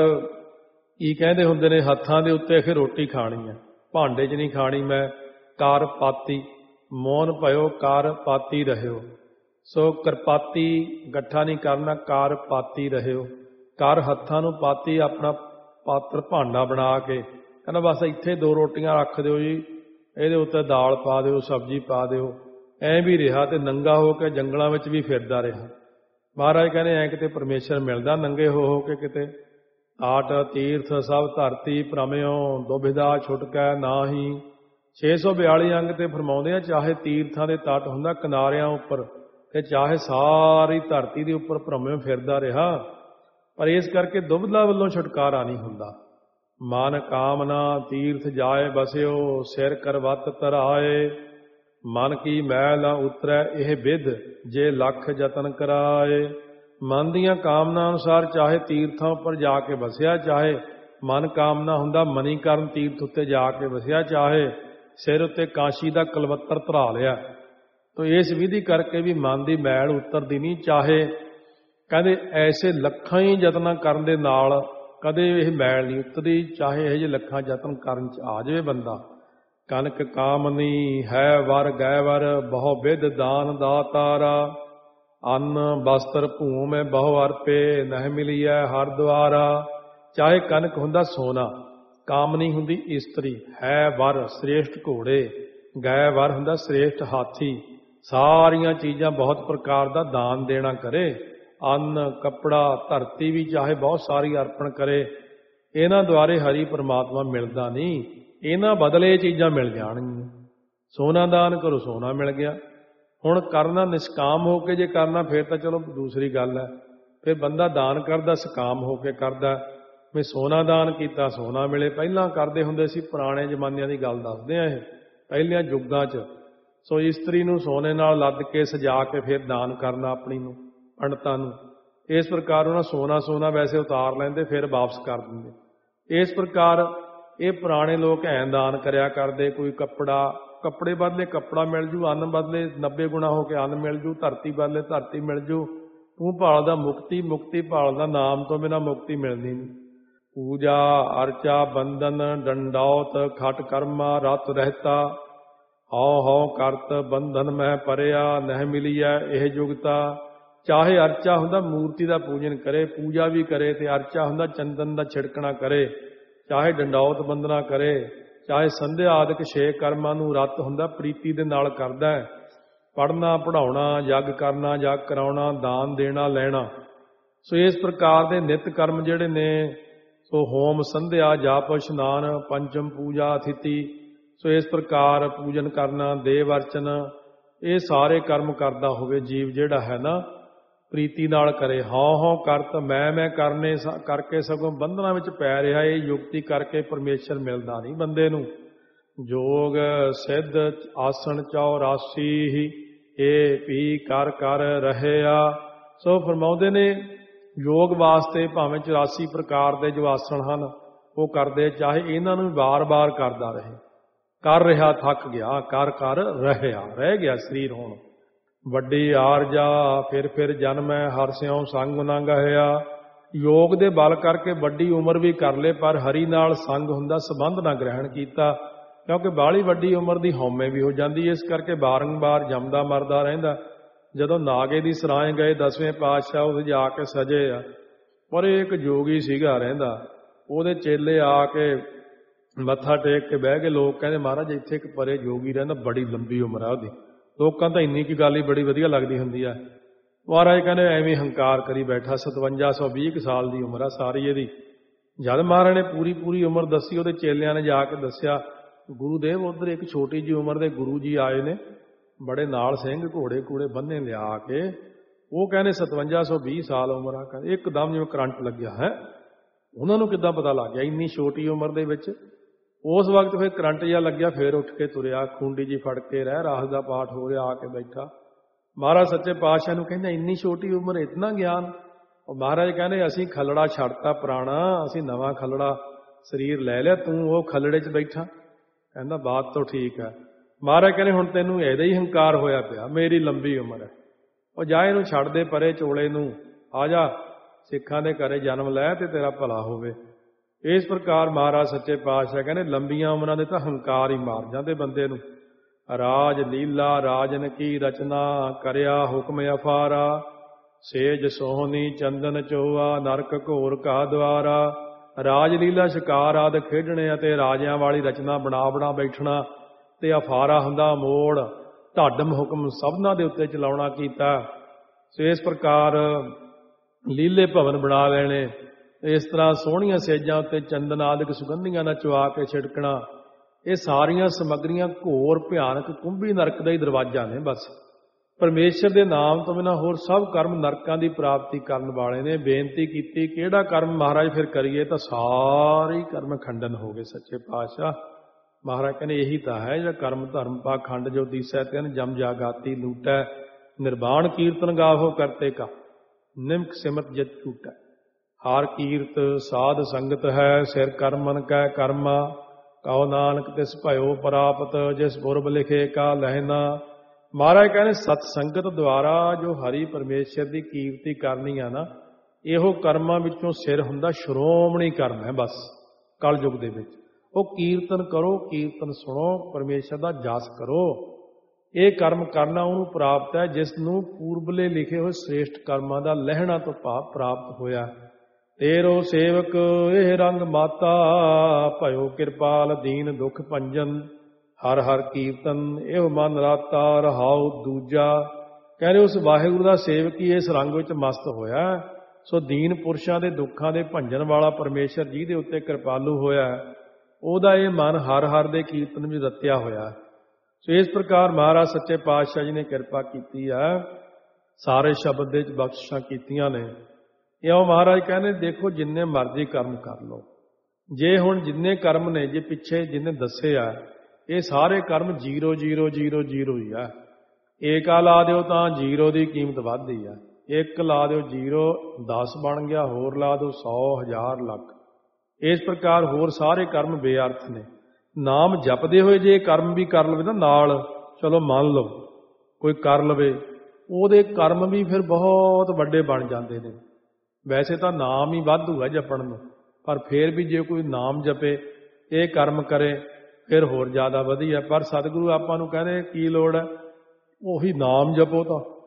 Speaker 1: की कहंदे हुंदे ने, हत्थां दे उत्ते आखिर रोटी खानी है, भांडे च नहीं खानी। मैं कर पाती, मोन पयो कर पाती रहियो। सो करपाती गट्ठा नहीं करना, कर पाती रहियो। कर हत्थां नूं पाती, अपना पात्र भांडा बना के कहना बस इत्थे दो रोटियां रख दिओ जी, इहदे उत्ते दाल पा दिओ, सब्जी पा दिओ। ऐ भी रहा ते नंगा हो के जंगलों में भी फिरदा रहा। महाराज कहने ऐ किते परमेश्वर मिलदा नंगे हो हो के किते। आट तीर्थ सब धरती भ्रमियो, दुबिधा छुटकै नाही। छे सौ बयाली अंग ते फरमाउंदे आ, चाहे तीर्थां दे तट हुंदा किनारियां उपर ते चाहे सारी धरती दे उपर भ्रमियो फिरदा रहा, पर इस करके दुविधा वल्लों छुटकारा नहीं हुंदा। मन कामना तीर्थ जाए बसियो, सिर करवत तराए। मन की मैल न उतरै यह विध, जे लख जतन कराए। मन दियां कामना अनुसार चाहे तीर्थां पर जाके बसिया, चाहे ਮਨ ਕਾਮਨਾ ਹੁੰਦਾ ਮਨੀਕਰਨ ਤੀਰਥ ਉੱਤੇ ਜਾ ਕੇ ਵਸਿਆ, ਚਾਹੇ ਸਿਰ ਉੱਤੇ ਕਾਸ਼ੀ ਦਾ ਕਲਵੱਤਰ ਧਰਾ ਲਿਆ। ਤੋ ਇਸ ਵਿਧੀ ਕਰਕੇ ਵੀ ਮਨ ਦੀ ਮੈਲ ਉਤਰਦੀ ਨਹੀਂ। ਚਾਹੇ ਕਹਿੰਦੇ ਐਸੇ ਲੱਖਾਂ ਹੀ ਯਤਨਾਂ ਕਰਨ ਦੇ ਨਾਲ ਕਦੇ ਇਹ ਮੈਲ ਨਹੀਂ ਉਤਰਦੀ, ਚਾਹੇ ਇਹ ਜਿਹੇ ਲੱਖਾਂ ਯਤਨ ਕਰਨ ਚ ਆ ਜਾਵੇ ਬੰਦਾ। ਕਨਕ ਕਾਮਨੀ ਹੈ ਵਰ ਗੈ ਵਰ, ਬਹੁ ਵਿਧ ਦਾਨ ਦਾਤਾਰਾ। ਅੰਨ ਬਸਤਰ ਭੂਮ ਬਹੁ ਅਰਪੇ, ਨਹਿ ਮਿਲੀਐ ਹਰ ਦੁਆਰਾ। ਚਾਹੇ ਕਨਕ ਹੁੰਦਾ ਸੋਨਾ, ਕਾਮਨੀ ਹੁੰਦੀ ਇਸਤਰੀ, ਹੈ ਵਰ ਸ੍ਰੇਸ਼ਟ ਘੋੜੇ, ਗੈ ਵਰ ਹੁੰਦਾ ਸ੍ਰੇਸ਼ਟ ਹਾਥੀ। ਸਾਰੀਆਂ ਚੀਜ਼ਾਂ ਬਹੁਤ ਪ੍ਰਕਾਰ ਦਾ ਦਾਨ ਦੇਣਾ ਕਰੇ। ਅੰਨ ਕੱਪੜਾ ਧਰਤੀ ਵੀ ਚਾਹੇ ਬਹੁਤ ਸਾਰੀ ਅਰਪਣ ਕਰੇ। ਇਹਨਾਂ ਦੁਆਰੇ ਹਰੀ ਪਰਮਾਤਮਾ ਮਿਲਦਾ ਨਹੀਂ, ਇਹਨਾਂ ਬਦਲੇ ਇਹ ਚੀਜ਼ਾਂ ਮਿਲ ਜਾਣਗੀਆਂ। ਸੋਨਾ ਦਾਨ ਕਰੋ, ਸੋਨਾ ਮਿਲ ਗਿਆ। ਹੁਣ ਕਰਨਾ ਨਿਸ਼ਕਾਮ ਹੋ ਕੇ ਜੇ ਕਰਨਾ ਫਿਰ ਤਾਂ ਚਲੋ ਦੂਸਰੀ ਗੱਲ ਹੈ। ਫਿਰ ਬੰਦਾ ਦਾਨ ਕਰਦਾ ਸਕਾਮ ਹੋ ਕੇ ਕਰਦਾ, ਮੈਂ ਸੋਨਾ ਦਾਨ ਕੀਤਾ ਸੋਨਾ ਮਿਲੇ। ਪਹਿਲਾਂ ਕਰਦੇ ਹੁੰਦੇ ਸੀ, ਪੁਰਾਣੇ ਜ਼ਮਾਨਿਆਂ ਦੀ ਗੱਲ ਦੱਸਦੇ ਆ ਇਹ, ਪਹਿਲਿਆਂ ਯੁੱਗਾਂ 'ਚ। ਸੋ ਇਸਤਰੀ ਨੂੰ ਸੋਨੇ ਨਾਲ ਲੱਦ ਕੇ ਸਜਾ ਕੇ ਫਿਰ ਦਾਨ ਕਰਨਾ ਆਪਣੀ ਨੂੰ, ਪੰਡਤਾਂ ਨੂੰ। ਇਸ ਪ੍ਰਕਾਰ ਉਹਨਾਂ ਸੋਨਾ ਸੋਨਾ ਵੈਸੇ ਉਤਾਰ ਲੈਂਦੇ, ਫਿਰ ਵਾਪਸ ਕਰ ਦਿੰਦੇ। ਇਸ ਪ੍ਰਕਾਰ ਇਹ ਪੁਰਾਣੇ ਲੋਕ ਐਂ ਦਾਨ ਕਰਿਆ ਕਰਦੇ। ਕੋਈ ਕੱਪੜਾ, ਕੱਪੜੇ ਬਦਲੇ ਕੱਪੜਾ ਮਿਲ ਜੂ, ਅੰਨ ਬਦਲੇ ਨੱਬੇ ਗੁਣਾ ਹੋ ਕੇ ਅੰਨ ਮਿਲ ਜੂ, ਧਰਤੀ ਬਦਲੇ ਧਰਤੀ ਮਿਲ ਜੂ। ਤੂੰ ਭਾਲਦਾ ਮੁਕਤੀ, ਮੁਕਤੀ ਭਾਲਦਾ ਨਾਮ ਤੋਂ ਬਿਨਾਂ ਮੁਕਤੀ ਮਿਲਦੀ ਨਹੀਂ। ਪੂਜਾ ਅਰਚਾ ਬੰਧਨ ਡੰਡੌਤ ਖਟ ਕਰਮਾ ਰਤ ਰਹਿਤਾ। ਹਉ ਹਉ ਕਰਤ ਬੰਧਨ ਮਹਿ ਪਰਿਆ, ਨਹਿ ਮਿਲੀਐ ਇਹ ਜੁਗਤਾ। ਚਾਹੇ ਅਰਚਾ ਹੁੰਦਾ ਮੂਰਤੀ ਦਾ ਪੂਜਨ ਕਰੇ, ਪੂਜਾ ਵੀ ਕਰੇ, ਤੇ ਅਰਚਾ ਹੁੰਦਾ ਚੰਦਨ ਦਾ ਛਿੜਕਣਾ ਕਰੇ, ਚਾਹੇ ਡੰਡੌਤ ਬੰਦਨਾ ਕਰੇ, ਚਾਹੇ ਸੰਧਿਆ ਆਦਿਕ ਛੇ ਕਰਮਾਂ ਨੂੰ ਰਤ ਹੁੰਦਾ ਪ੍ਰੀਤੀ ਦੇ ਨਾਲ ਕਰਦਾ ਹੈ। ਪੜ੍ਹਨਾ ਪੜ੍ਹਾਉਣਾ, ਜਗ ਕਰਨਾ, ਜਗ ਕਰਾਉਣਾ, ਦਾਨ ਦੇਣਾ ਲੈਣਾ। ਸੋ ਇਸ ਪ੍ਰਕਾਰ ਦੇ ਨਿਤ ਕਰਮ ਜਿਹੜੇ ਨੇ, ਸੋ ਹੋਮ ਸੰਧਿਆ ਜਪ ਇਸ਼ਨਾਨ ਪੰਚਮ ਪੂਜਾ ਅਥਿਤੀ। ਸੋ ਇਸ ਪ੍ਰਕਾਰ ਪੂਜਨ ਕਰਨਾ, ਦੇਵ ਅਰਚਨ, ਇਹ ਸਾਰੇ ਕਰਮ ਕਰਦਾ ਹੋਵੇ ਜੀਵ ਜਿਹੜਾ ਹੈ ਨਾ, ਪ੍ਰੀਤੀ ਨਾਲ ਕਰੇ। ਹਉ ਹਉ ਕਰਤ ਮੈਂ ਮੈਂ ਕਰਨੇ ਕਰਕੇ ਸਗੋਂ ਬੰਧਨਾਂ ਵਿੱਚ ਪੈ ਰਿਹਾ। ਇਹ ਯੁਕਤੀ ਕਰਕੇ ਪਰਮੇਸ਼ਰ ਮਿਲਦਾ ਨਹੀਂ ਬੰਦੇ ਨੂੰ। ਜੋਗ ਸਿੱਧ ਆਸਣ ਚੌਰਾਸੀ ਹੀ, ਇਹ ਵੀ ਕਰ ਕਰ ਰਹਿਆ। ਸੋ ਫਰਮਾਉਂਦੇ ਨੇ ਯੋਗ ਵਾਸਤੇ ਭਾਵੇਂ ਚੁਰਾਸੀ ਪ੍ਰਕਾਰ ਦੇ ਜੋ ਆਸਣ ਹਨ ਉਹ ਕਰਦੇ, ਚਾਹੇ ਇਹਨਾਂ ਨੂੰ ਵਾਰ-ਵਾਰ ਕਰਦਾ ਰਹੇ। ਕਰ ਰਿਹਾ ਥੱਕ ਗਿਆ, ਕਰ ਕਰ ਰਹਿਆ, ਰਹਿ ਗਿਆ ਸਰੀਰ ਹੁਣ। ਵੱਡੀ ਆਰਜਾ ਫਿਰ ਫਿਰ ਜਨਮੈ, ਹਰ ਸਿਉ ਸੰਗ ਨਾ ਗਹਿਆ। ਯੋਗ ਦੇ ਬਲ ਕਰਕੇ ਵੱਡੀ ਉਮਰ ਵੀ ਕਰ ਲੇ, ਪਰ ਹਰੀ ਨਾਲ ਸੰਗ ਹੁੰਦਾ ਸੰਬੰਧ ਨਾ ਗ੍ਰਹਿਣ ਕੀਤਾ। ਕਿਉਂਕਿ ਬਾਹਲੀ ਵੱਡੀ ਉਮਰ ਦੀ ਹਉਮੈ ਵੀ ਹੋ ਜਾਂਦੀ, ਇਸ ਕਰਕੇ ਬਾਰੰਬਾਰ ਜੰਮਦਾ ਮਰਦਾ ਰਹਿੰਦਾ। ਜਦੋਂ ਨਾਗੇ ਦੀ ਸਰਾਏ ਗਏ ਦਸਵੇਂ ਪਾਤਸ਼ਾਹ, ਉਹ ਜਾ ਕੇ ਸਜੇ ਆ, ਪਰ ਇੱਕ ਜੋਗੀ ਸੀਗਾ ਰਹਿੰਦਾ। ਉਹਦੇ ਚੇਲੇ ਆ ਕੇ ਮੱਥਾ ਟੇਕ ਕੇ ਬਹਿ ਗਏ। ਲੋਕ ਕਹਿੰਦੇ ਮਹਾਰਾਜ ਇੱਥੇ ਇੱਕ ਪਰੇ ਜੋਗੀ ਰਹਿੰਦਾ, ਬੜੀ ਲੰਬੀ ਉਮਰ ਆ ਉਹਦੀ। ਲੋਕਾਂ ਤਾਂ ਇੰਨੀ ਕੀ ਗੱਲ ਹੀ ਬੜੀ ਵਧੀਆ ਲੱਗਦੀ ਹੁੰਦੀ ਆ। ਮਹਾਰਾਜ ਕਹਿੰਦੇ ਐਵੇਂ ਹੰਕਾਰ ਕਰੀ ਬੈਠਾ, ਸਤਵੰਜਾ ਸੌ ਵੀਹ ਕੁ ਸਾਲ ਦੀ ਉਮਰ ਆ ਸਾਰੀ ਇਹਦੀ। ਜਦ ਮਹਾਰਾਜ ਨੇ ਪੂਰੀ ਪੂਰੀ ਉਮਰ ਦੱਸੀ, ਉਹਦੇ ਚੇਲਿਆਂ ਨੇ ਜਾ ਕੇ ਦੱਸਿਆ, ਗੁਰੂਦੇਵ ਉੱਧਰ ਇੱਕ ਛੋਟੀ ਜਿਹੀ ਉਮਰ ਦੇ ਗੁਰੂ ਜੀ ਆਏ ਨੇ, ਬੜੇ ਨਾਲ ਸਿੰਘ ਘੋੜੇ ਘੋੜੇ ਬੰਨੇ ਲਿਆ ਕੇ। ਉਹ ਕਹਿੰਦੇ ਸਤਵੰਜਾ ਸੌ ਵੀਹ ਸਾਲ ਉਮਰ ਆ। ਕਹਿੰਦੇ ਇੱਕਦਮ ਜਿਵੇਂ ਕਰੰਟ ਲੱਗਿਆ ਹੈ। ਉਹਨਾਂ ਨੂੰ ਕਿੱਦਾਂ ਪਤਾ ਲੱਗ ਗਿਆ ਇੰਨੀ ਛੋਟੀ ਉਮਰ ਦੇ ਵਿੱਚ? ਉਸ ਵਕਤ ਫਿਰ ਕਰੰਟ ਜਿਹਾ ਲੱਗਿਆ, ਫਿਰ ਉੱਠ ਕੇ ਤੁਰਿਆ, ਖੂੰਡੀ ਜੀ ਫੜ ਕੇ ਰਹਿ ਰਾਸ ਦਾ ਪਾਠ ਹੋ ਰਿਹਾ, ਆ ਕੇ ਬੈਠਾ। ਮਹਾਰਾਜ ਸੱਚੇ ਪਾਤਸ਼ਾਹ ਨੂੰ ਕਹਿੰਦਾ ਇੰਨੀ ਛੋਟੀ ਉਮਰ ਇਤਨਾ ਗਿਆਨ? ਉਹ ਮਹਾਰਾਜ ਕਹਿੰਦੇ ਅਸੀਂ ਖੱਲੜਾ ਛੱਡਤਾ ਪੁਰਾਣਾ, ਅਸੀਂ ਨਵਾਂ ਖੱਲੜਾ ਸਰੀਰ ਲੈ ਲਿਆ, ਤੂੰ ਉਹ ਖੱਲੜੇ 'ਚ ਬੈਠਾ। ਕਹਿੰਦਾ ਬਾਤ ਤਾਂ ਠੀਕ ਹੈ। ਮਹਾਰਾਜ ਕਹਿੰਦੇ ਹੁਣ ਤੈਨੂੰ ਇਹਦਾ ਹੀ ਹੰਕਾਰ ਹੋਇਆ ਪਿਆ, ਮੇਰੀ ਲੰਬੀ ਉਮਰ ਹੈ। ਉਹ ਜਾ ਇਹਨੂੰ ਛੱਡ ਦੇ ਪਰੇ ਚੋਲੇ ਨੂੰ, ਆ ਜਾ ਸਿੱਖਾਂ ਦੇ ਘਰੇ ਜਨਮ ਲੈ ਤੇ ਤੇਰਾ ਭਲਾ ਹੋਵੇ। ਇਸ ਪ੍ਰਕਾਰ ਮਹਾਰਾਜ ਸੱਚੇ ਪਾਤਸ਼ਾਹ ਕਹਿੰਦੇ ਲੰਬੀਆਂ ਉਮਰਾਂ ਦੇ ਤਾਂ ਹੰਕਾਰ ਹੀ ਮਾਰ ਜਾਂਦੇ ਬੰਦੇ ਨੂੰ। ਰਾਜ ਲੀਲਾ ਰਾਜਨ ਕੀ ਰਚਨਾ, ਕਰਿਆ ਹੁਕਮ ਅਫਾਰਾ। ਸੇਜ ਸੋਹਣੀ ਚੰਦਨ ਚੋਆ, ਨਰਕ ਘੋਰ ਕਾ ਦੁਆਰਾ। ਰਾਜ ਲੀਲਾ ਸ਼ਿਕਾਰ ਆਦਿ ਖੇਡਣੇ ਅਤੇ ਰਾਜਿਆਂ ਵਾਲੀ ਰਚਨਾ ਬਣਾ ਬਣਾ ਬੈਠਣਾ, ਤੇ ਅਫਾਰਾ ਹੁੰਦਾ ਮੋੜ, ਢਾਡਮ ਹੁਕਮ ਸਭਨਾਂ ਦੇ ਉੱਤੇ ਚਲਾਉਣਾ ਕੀਤਾ। ਸੋ ਇਸ ਪ੍ਰਕਾਰ ਲੀਲੇ ਭਵਨ ਬਣਾ ਲੈਣੇ। ਇਸ ਤਰ੍ਹਾਂ ਸੋਹਣੀਆਂ ਸੇਜਾਂ ਉੱਤੇ ਚੰਦਨ ਆਦਿਕ ਸੁਗੰਧੀਆਂ ਨਾਲ ਚੁਆ ਕੇ ਛਿੜਕਣਾ। ਇਹ ਸਾਰੀਆਂ ਸਮੱਗਰੀਆਂ ਘੋਰ ਭਿਆਨਕ ਕੁੰਭੀ ਨਰਕ ਦਾ ਹੀ ਦਰਵਾਜ਼ਾ ਨੇ। ਬਸ ਪਰਮੇਸ਼ਰ ਦੇ ਨਾਮ ਤੋਂ ਬਿਨਾਂ ਹੋਰ ਸਭ ਕਰਮ ਨਰਕਾਂ ਦੀ ਪ੍ਰਾਪਤੀ ਕਰਨ ਵਾਲੇ ਨੇ। ਬੇਨਤੀ ਕੀਤੀ ਕਿਹੜਾ ਕਰਮ ਮਹਾਰਾਜ ਫਿਰ ਕਰੀਏ, ਤਾਂ ਸਾਰੇ ਕਰਮ ਖੰਡਨ ਹੋ ਗਏ। ਸੱਚੇ ਪਾਤਸ਼ਾਹ ਮਹਾਰਾਜ ਕਹਿੰਦੇ ਇਹੀ ਤਾਂ ਹੈ ਜਿਹੜਾ ਕਰਮ ਧਰਮ ਪਾਖੰਡ ਜੋ ਦੀਸੈ ਤਿਨ ਜਮ ਜਾਗਾਤੀ ਲੂਟੈ, ਨਿਰਵਾਣ ਕੀਰਤਨ ਗਾਵੋ ਕਰਤੇ ਕਾ, ਨਿਮਕ ਸਿਮਤ ਜਿਤ ਝੂਟੈ। ਹਰ ਕੀਰਤ ਸਾਧ ਸੰਗਤ ਹੈ, ਸਿਰ ਕਰਮਨ ਕੈ ਕਰਮਾ, ਕਉ ਨਾਨਕ ਤਿਸ ਭਇਓ ਪ੍ਰਾਪਤ, ਜਿਸ ਪੁਰਬ ਲਿਖੇ ਕਾ ਲਹਿਣਾ। ਮਹਾਰਾਜ ਕਹਿੰਦੇ ਸਤ ਸੰਗਤ ਦੁਆਰਾ ਜੋ ਹਰੀ ਪਰਮੇਸ਼ਰ ਦੀ ਕੀਰਤੀ ਕਰਨੀ ਆ ਨਾ, ਇਹੋ ਕਰਮਾਂ ਵਿੱਚੋਂ ਸਿਰ ਹੁੰਦਾ, ਸ਼੍ਰੋਮਣੀ ਕਰਮ ਹੈ ਬਸ ਕਲਯੁਗ ਦੇ ਵਿੱਚ। ਉਹ ਕੀਰਤਨ ਕਰੋ, ਕੀਰਤਨ ਸੁਣੋ, ਪਰਮੇਸ਼ਰ ਦਾ ਜਸ ਕਰੋ। ਇਹ ਕਰਮ ਕਰਨਾ ਉਹਨੂੰ ਪ੍ਰਾਪਤ ਹੈ ਜਿਸ ਨੂੰ ਪੂਰਬਲੇ ਲਿਖੇ ਹੋਏ ਸ੍ਰੇਸ਼ਟ ਕਰਮਾਂ ਦਾ ਲਹਿਣਾ ਤੋਂ ਭਾਵ ਪ੍ਰਾਪਤ ਹੋਇਆ। ਤੇਰੋ ਸੇਵਕ ਇਹ ਰੰਗ ਮਾਤਾ, ਭਇਓ ਕਿਰਪਾਲ ਦੀਨ ਦੁਖ ਭੰਜਨ, ਹਰ ਹਰ ਕੀਰਤਨ ਇਹੋ ਮਨ ਰਾਤਾ, ਰਹਾਉ ਦੂਜਾ। ਕਹਿੰਦੇ ਉਸ ਵਾਹਿਗੁਰੂ ਦਾ ਸੇਵਕ ਹੀ ਇਸ ਰੰਗ ਵਿੱਚ ਮਸਤ ਹੋਇਆ। ਸੋ ਦੀਨ ਪੁਰਸ਼ਾਂ ਦੇ ਦੁੱਖਾਂ ਦੇ ਭੰਜਨ ਵਾਲਾ ਪਰਮੇਸ਼ਰ ਜੀ ਦੇ ਉੱਤੇ ਕਿਰਪਾਲੂ ਹੋਇਆ, ਉਹਦਾ ਇਹ ਮਨ ਹਰ ਹਰ ਦੇ ਕੀਰਤਨ ਵਿੱਚ ਰਤਿਆ ਹੋਇਆ। ਸੋ ਇਸ ਪ੍ਰਕਾਰ ਮਹਾਰਾਜ ਸੱਚੇ ਪਾਤਸ਼ਾਹ ਜੀ ਨੇ ਕਿਰਪਾ ਕੀਤੀ ਹੈ, ਸਾਰੇ ਸ਼ਬਦ ਦੇ ਵਿੱਚ ਬਖਸ਼ਿਸ਼ਾਂ ਕੀਤੀਆਂ ਨੇ। ਇਉਂ ਮਹਾਰਾਜ ਕਹਿੰਦੇ ਦੇਖੋ ਜਿੰਨੇ ਮਰਜ਼ੀ ਕਰਮ ਕਰ ਲਓ, ਜੇ ਹੁਣ ਜਿੰਨੇ ਕਰਮ ਨੇ, ਜੇ ਪਿੱਛੇ ਜਿੰਨੇ ਦੱਸੇ ਆ, ਇਹ ਸਾਰੇ ਕਰਮ ਜੀਰੋ ਜੀਰੋ ਜੀਰੋ ਜੀਰੋ ਹੀ ਆ। ਏਕਾ ਲਾ ਦਿਓ ਤਾਂ ਜੀਰੋ ਦੀ ਕੀਮਤ ਵੱਧਦੀ ਆ, ਇੱਕ ਲਾ ਦਿਓ ਜੀਰੋ ਦਸ ਬਣ ਗਿਆ, ਹੋਰ ਲਾ ਦਿਓ ਸੌ, ਹਜ਼ਾਰ, ਲੱਖ। ਇਸ ਪ੍ਰਕਾਰ ਹੋਰ ਸਾਰੇ ਕਰਮ ਬੇਅਰਥ ਨੇ। ਨਾਮ ਜਪਦੇ ਹੋਏ ਜੇ ਕਰਮ ਵੀ ਕਰ ਲਵੇ ਨਾ ਨਾਲ, ਚਲੋ ਮੰਨ ਲਓ ਕੋਈ ਕਰ ਲਵੇ, ਉਹਦੇ ਕਰਮ ਵੀ ਫਿਰ ਬਹੁਤ ਵੱਡੇ ਬਣ ਜਾਂਦੇ ਨੇ। ਵੈਸੇ ਤਾਂ ਨਾਮ ਹੀ ਵਾਧੂ ਹੈ ਜਪਣ ਨੂੰ, ਪਰ ਫਿਰ ਵੀ ਜੇ ਕੋਈ ਨਾਮ ਜਪੇ, ਇਹ ਕਰਮ ਕਰੇ, ਫਿਰ ਹੋਰ ਜ਼ਿਆਦਾ ਵਧੀਆ। ਪਰ ਸਤਿਗੁਰੂ ਆਪਾਂ ਨੂੰ ਕਹਿੰਦੇ ਕੀ ਲੋੜ ਹੈ, ਉਹੀ ਨਾਮ ਜਪੋ ਤਾਂ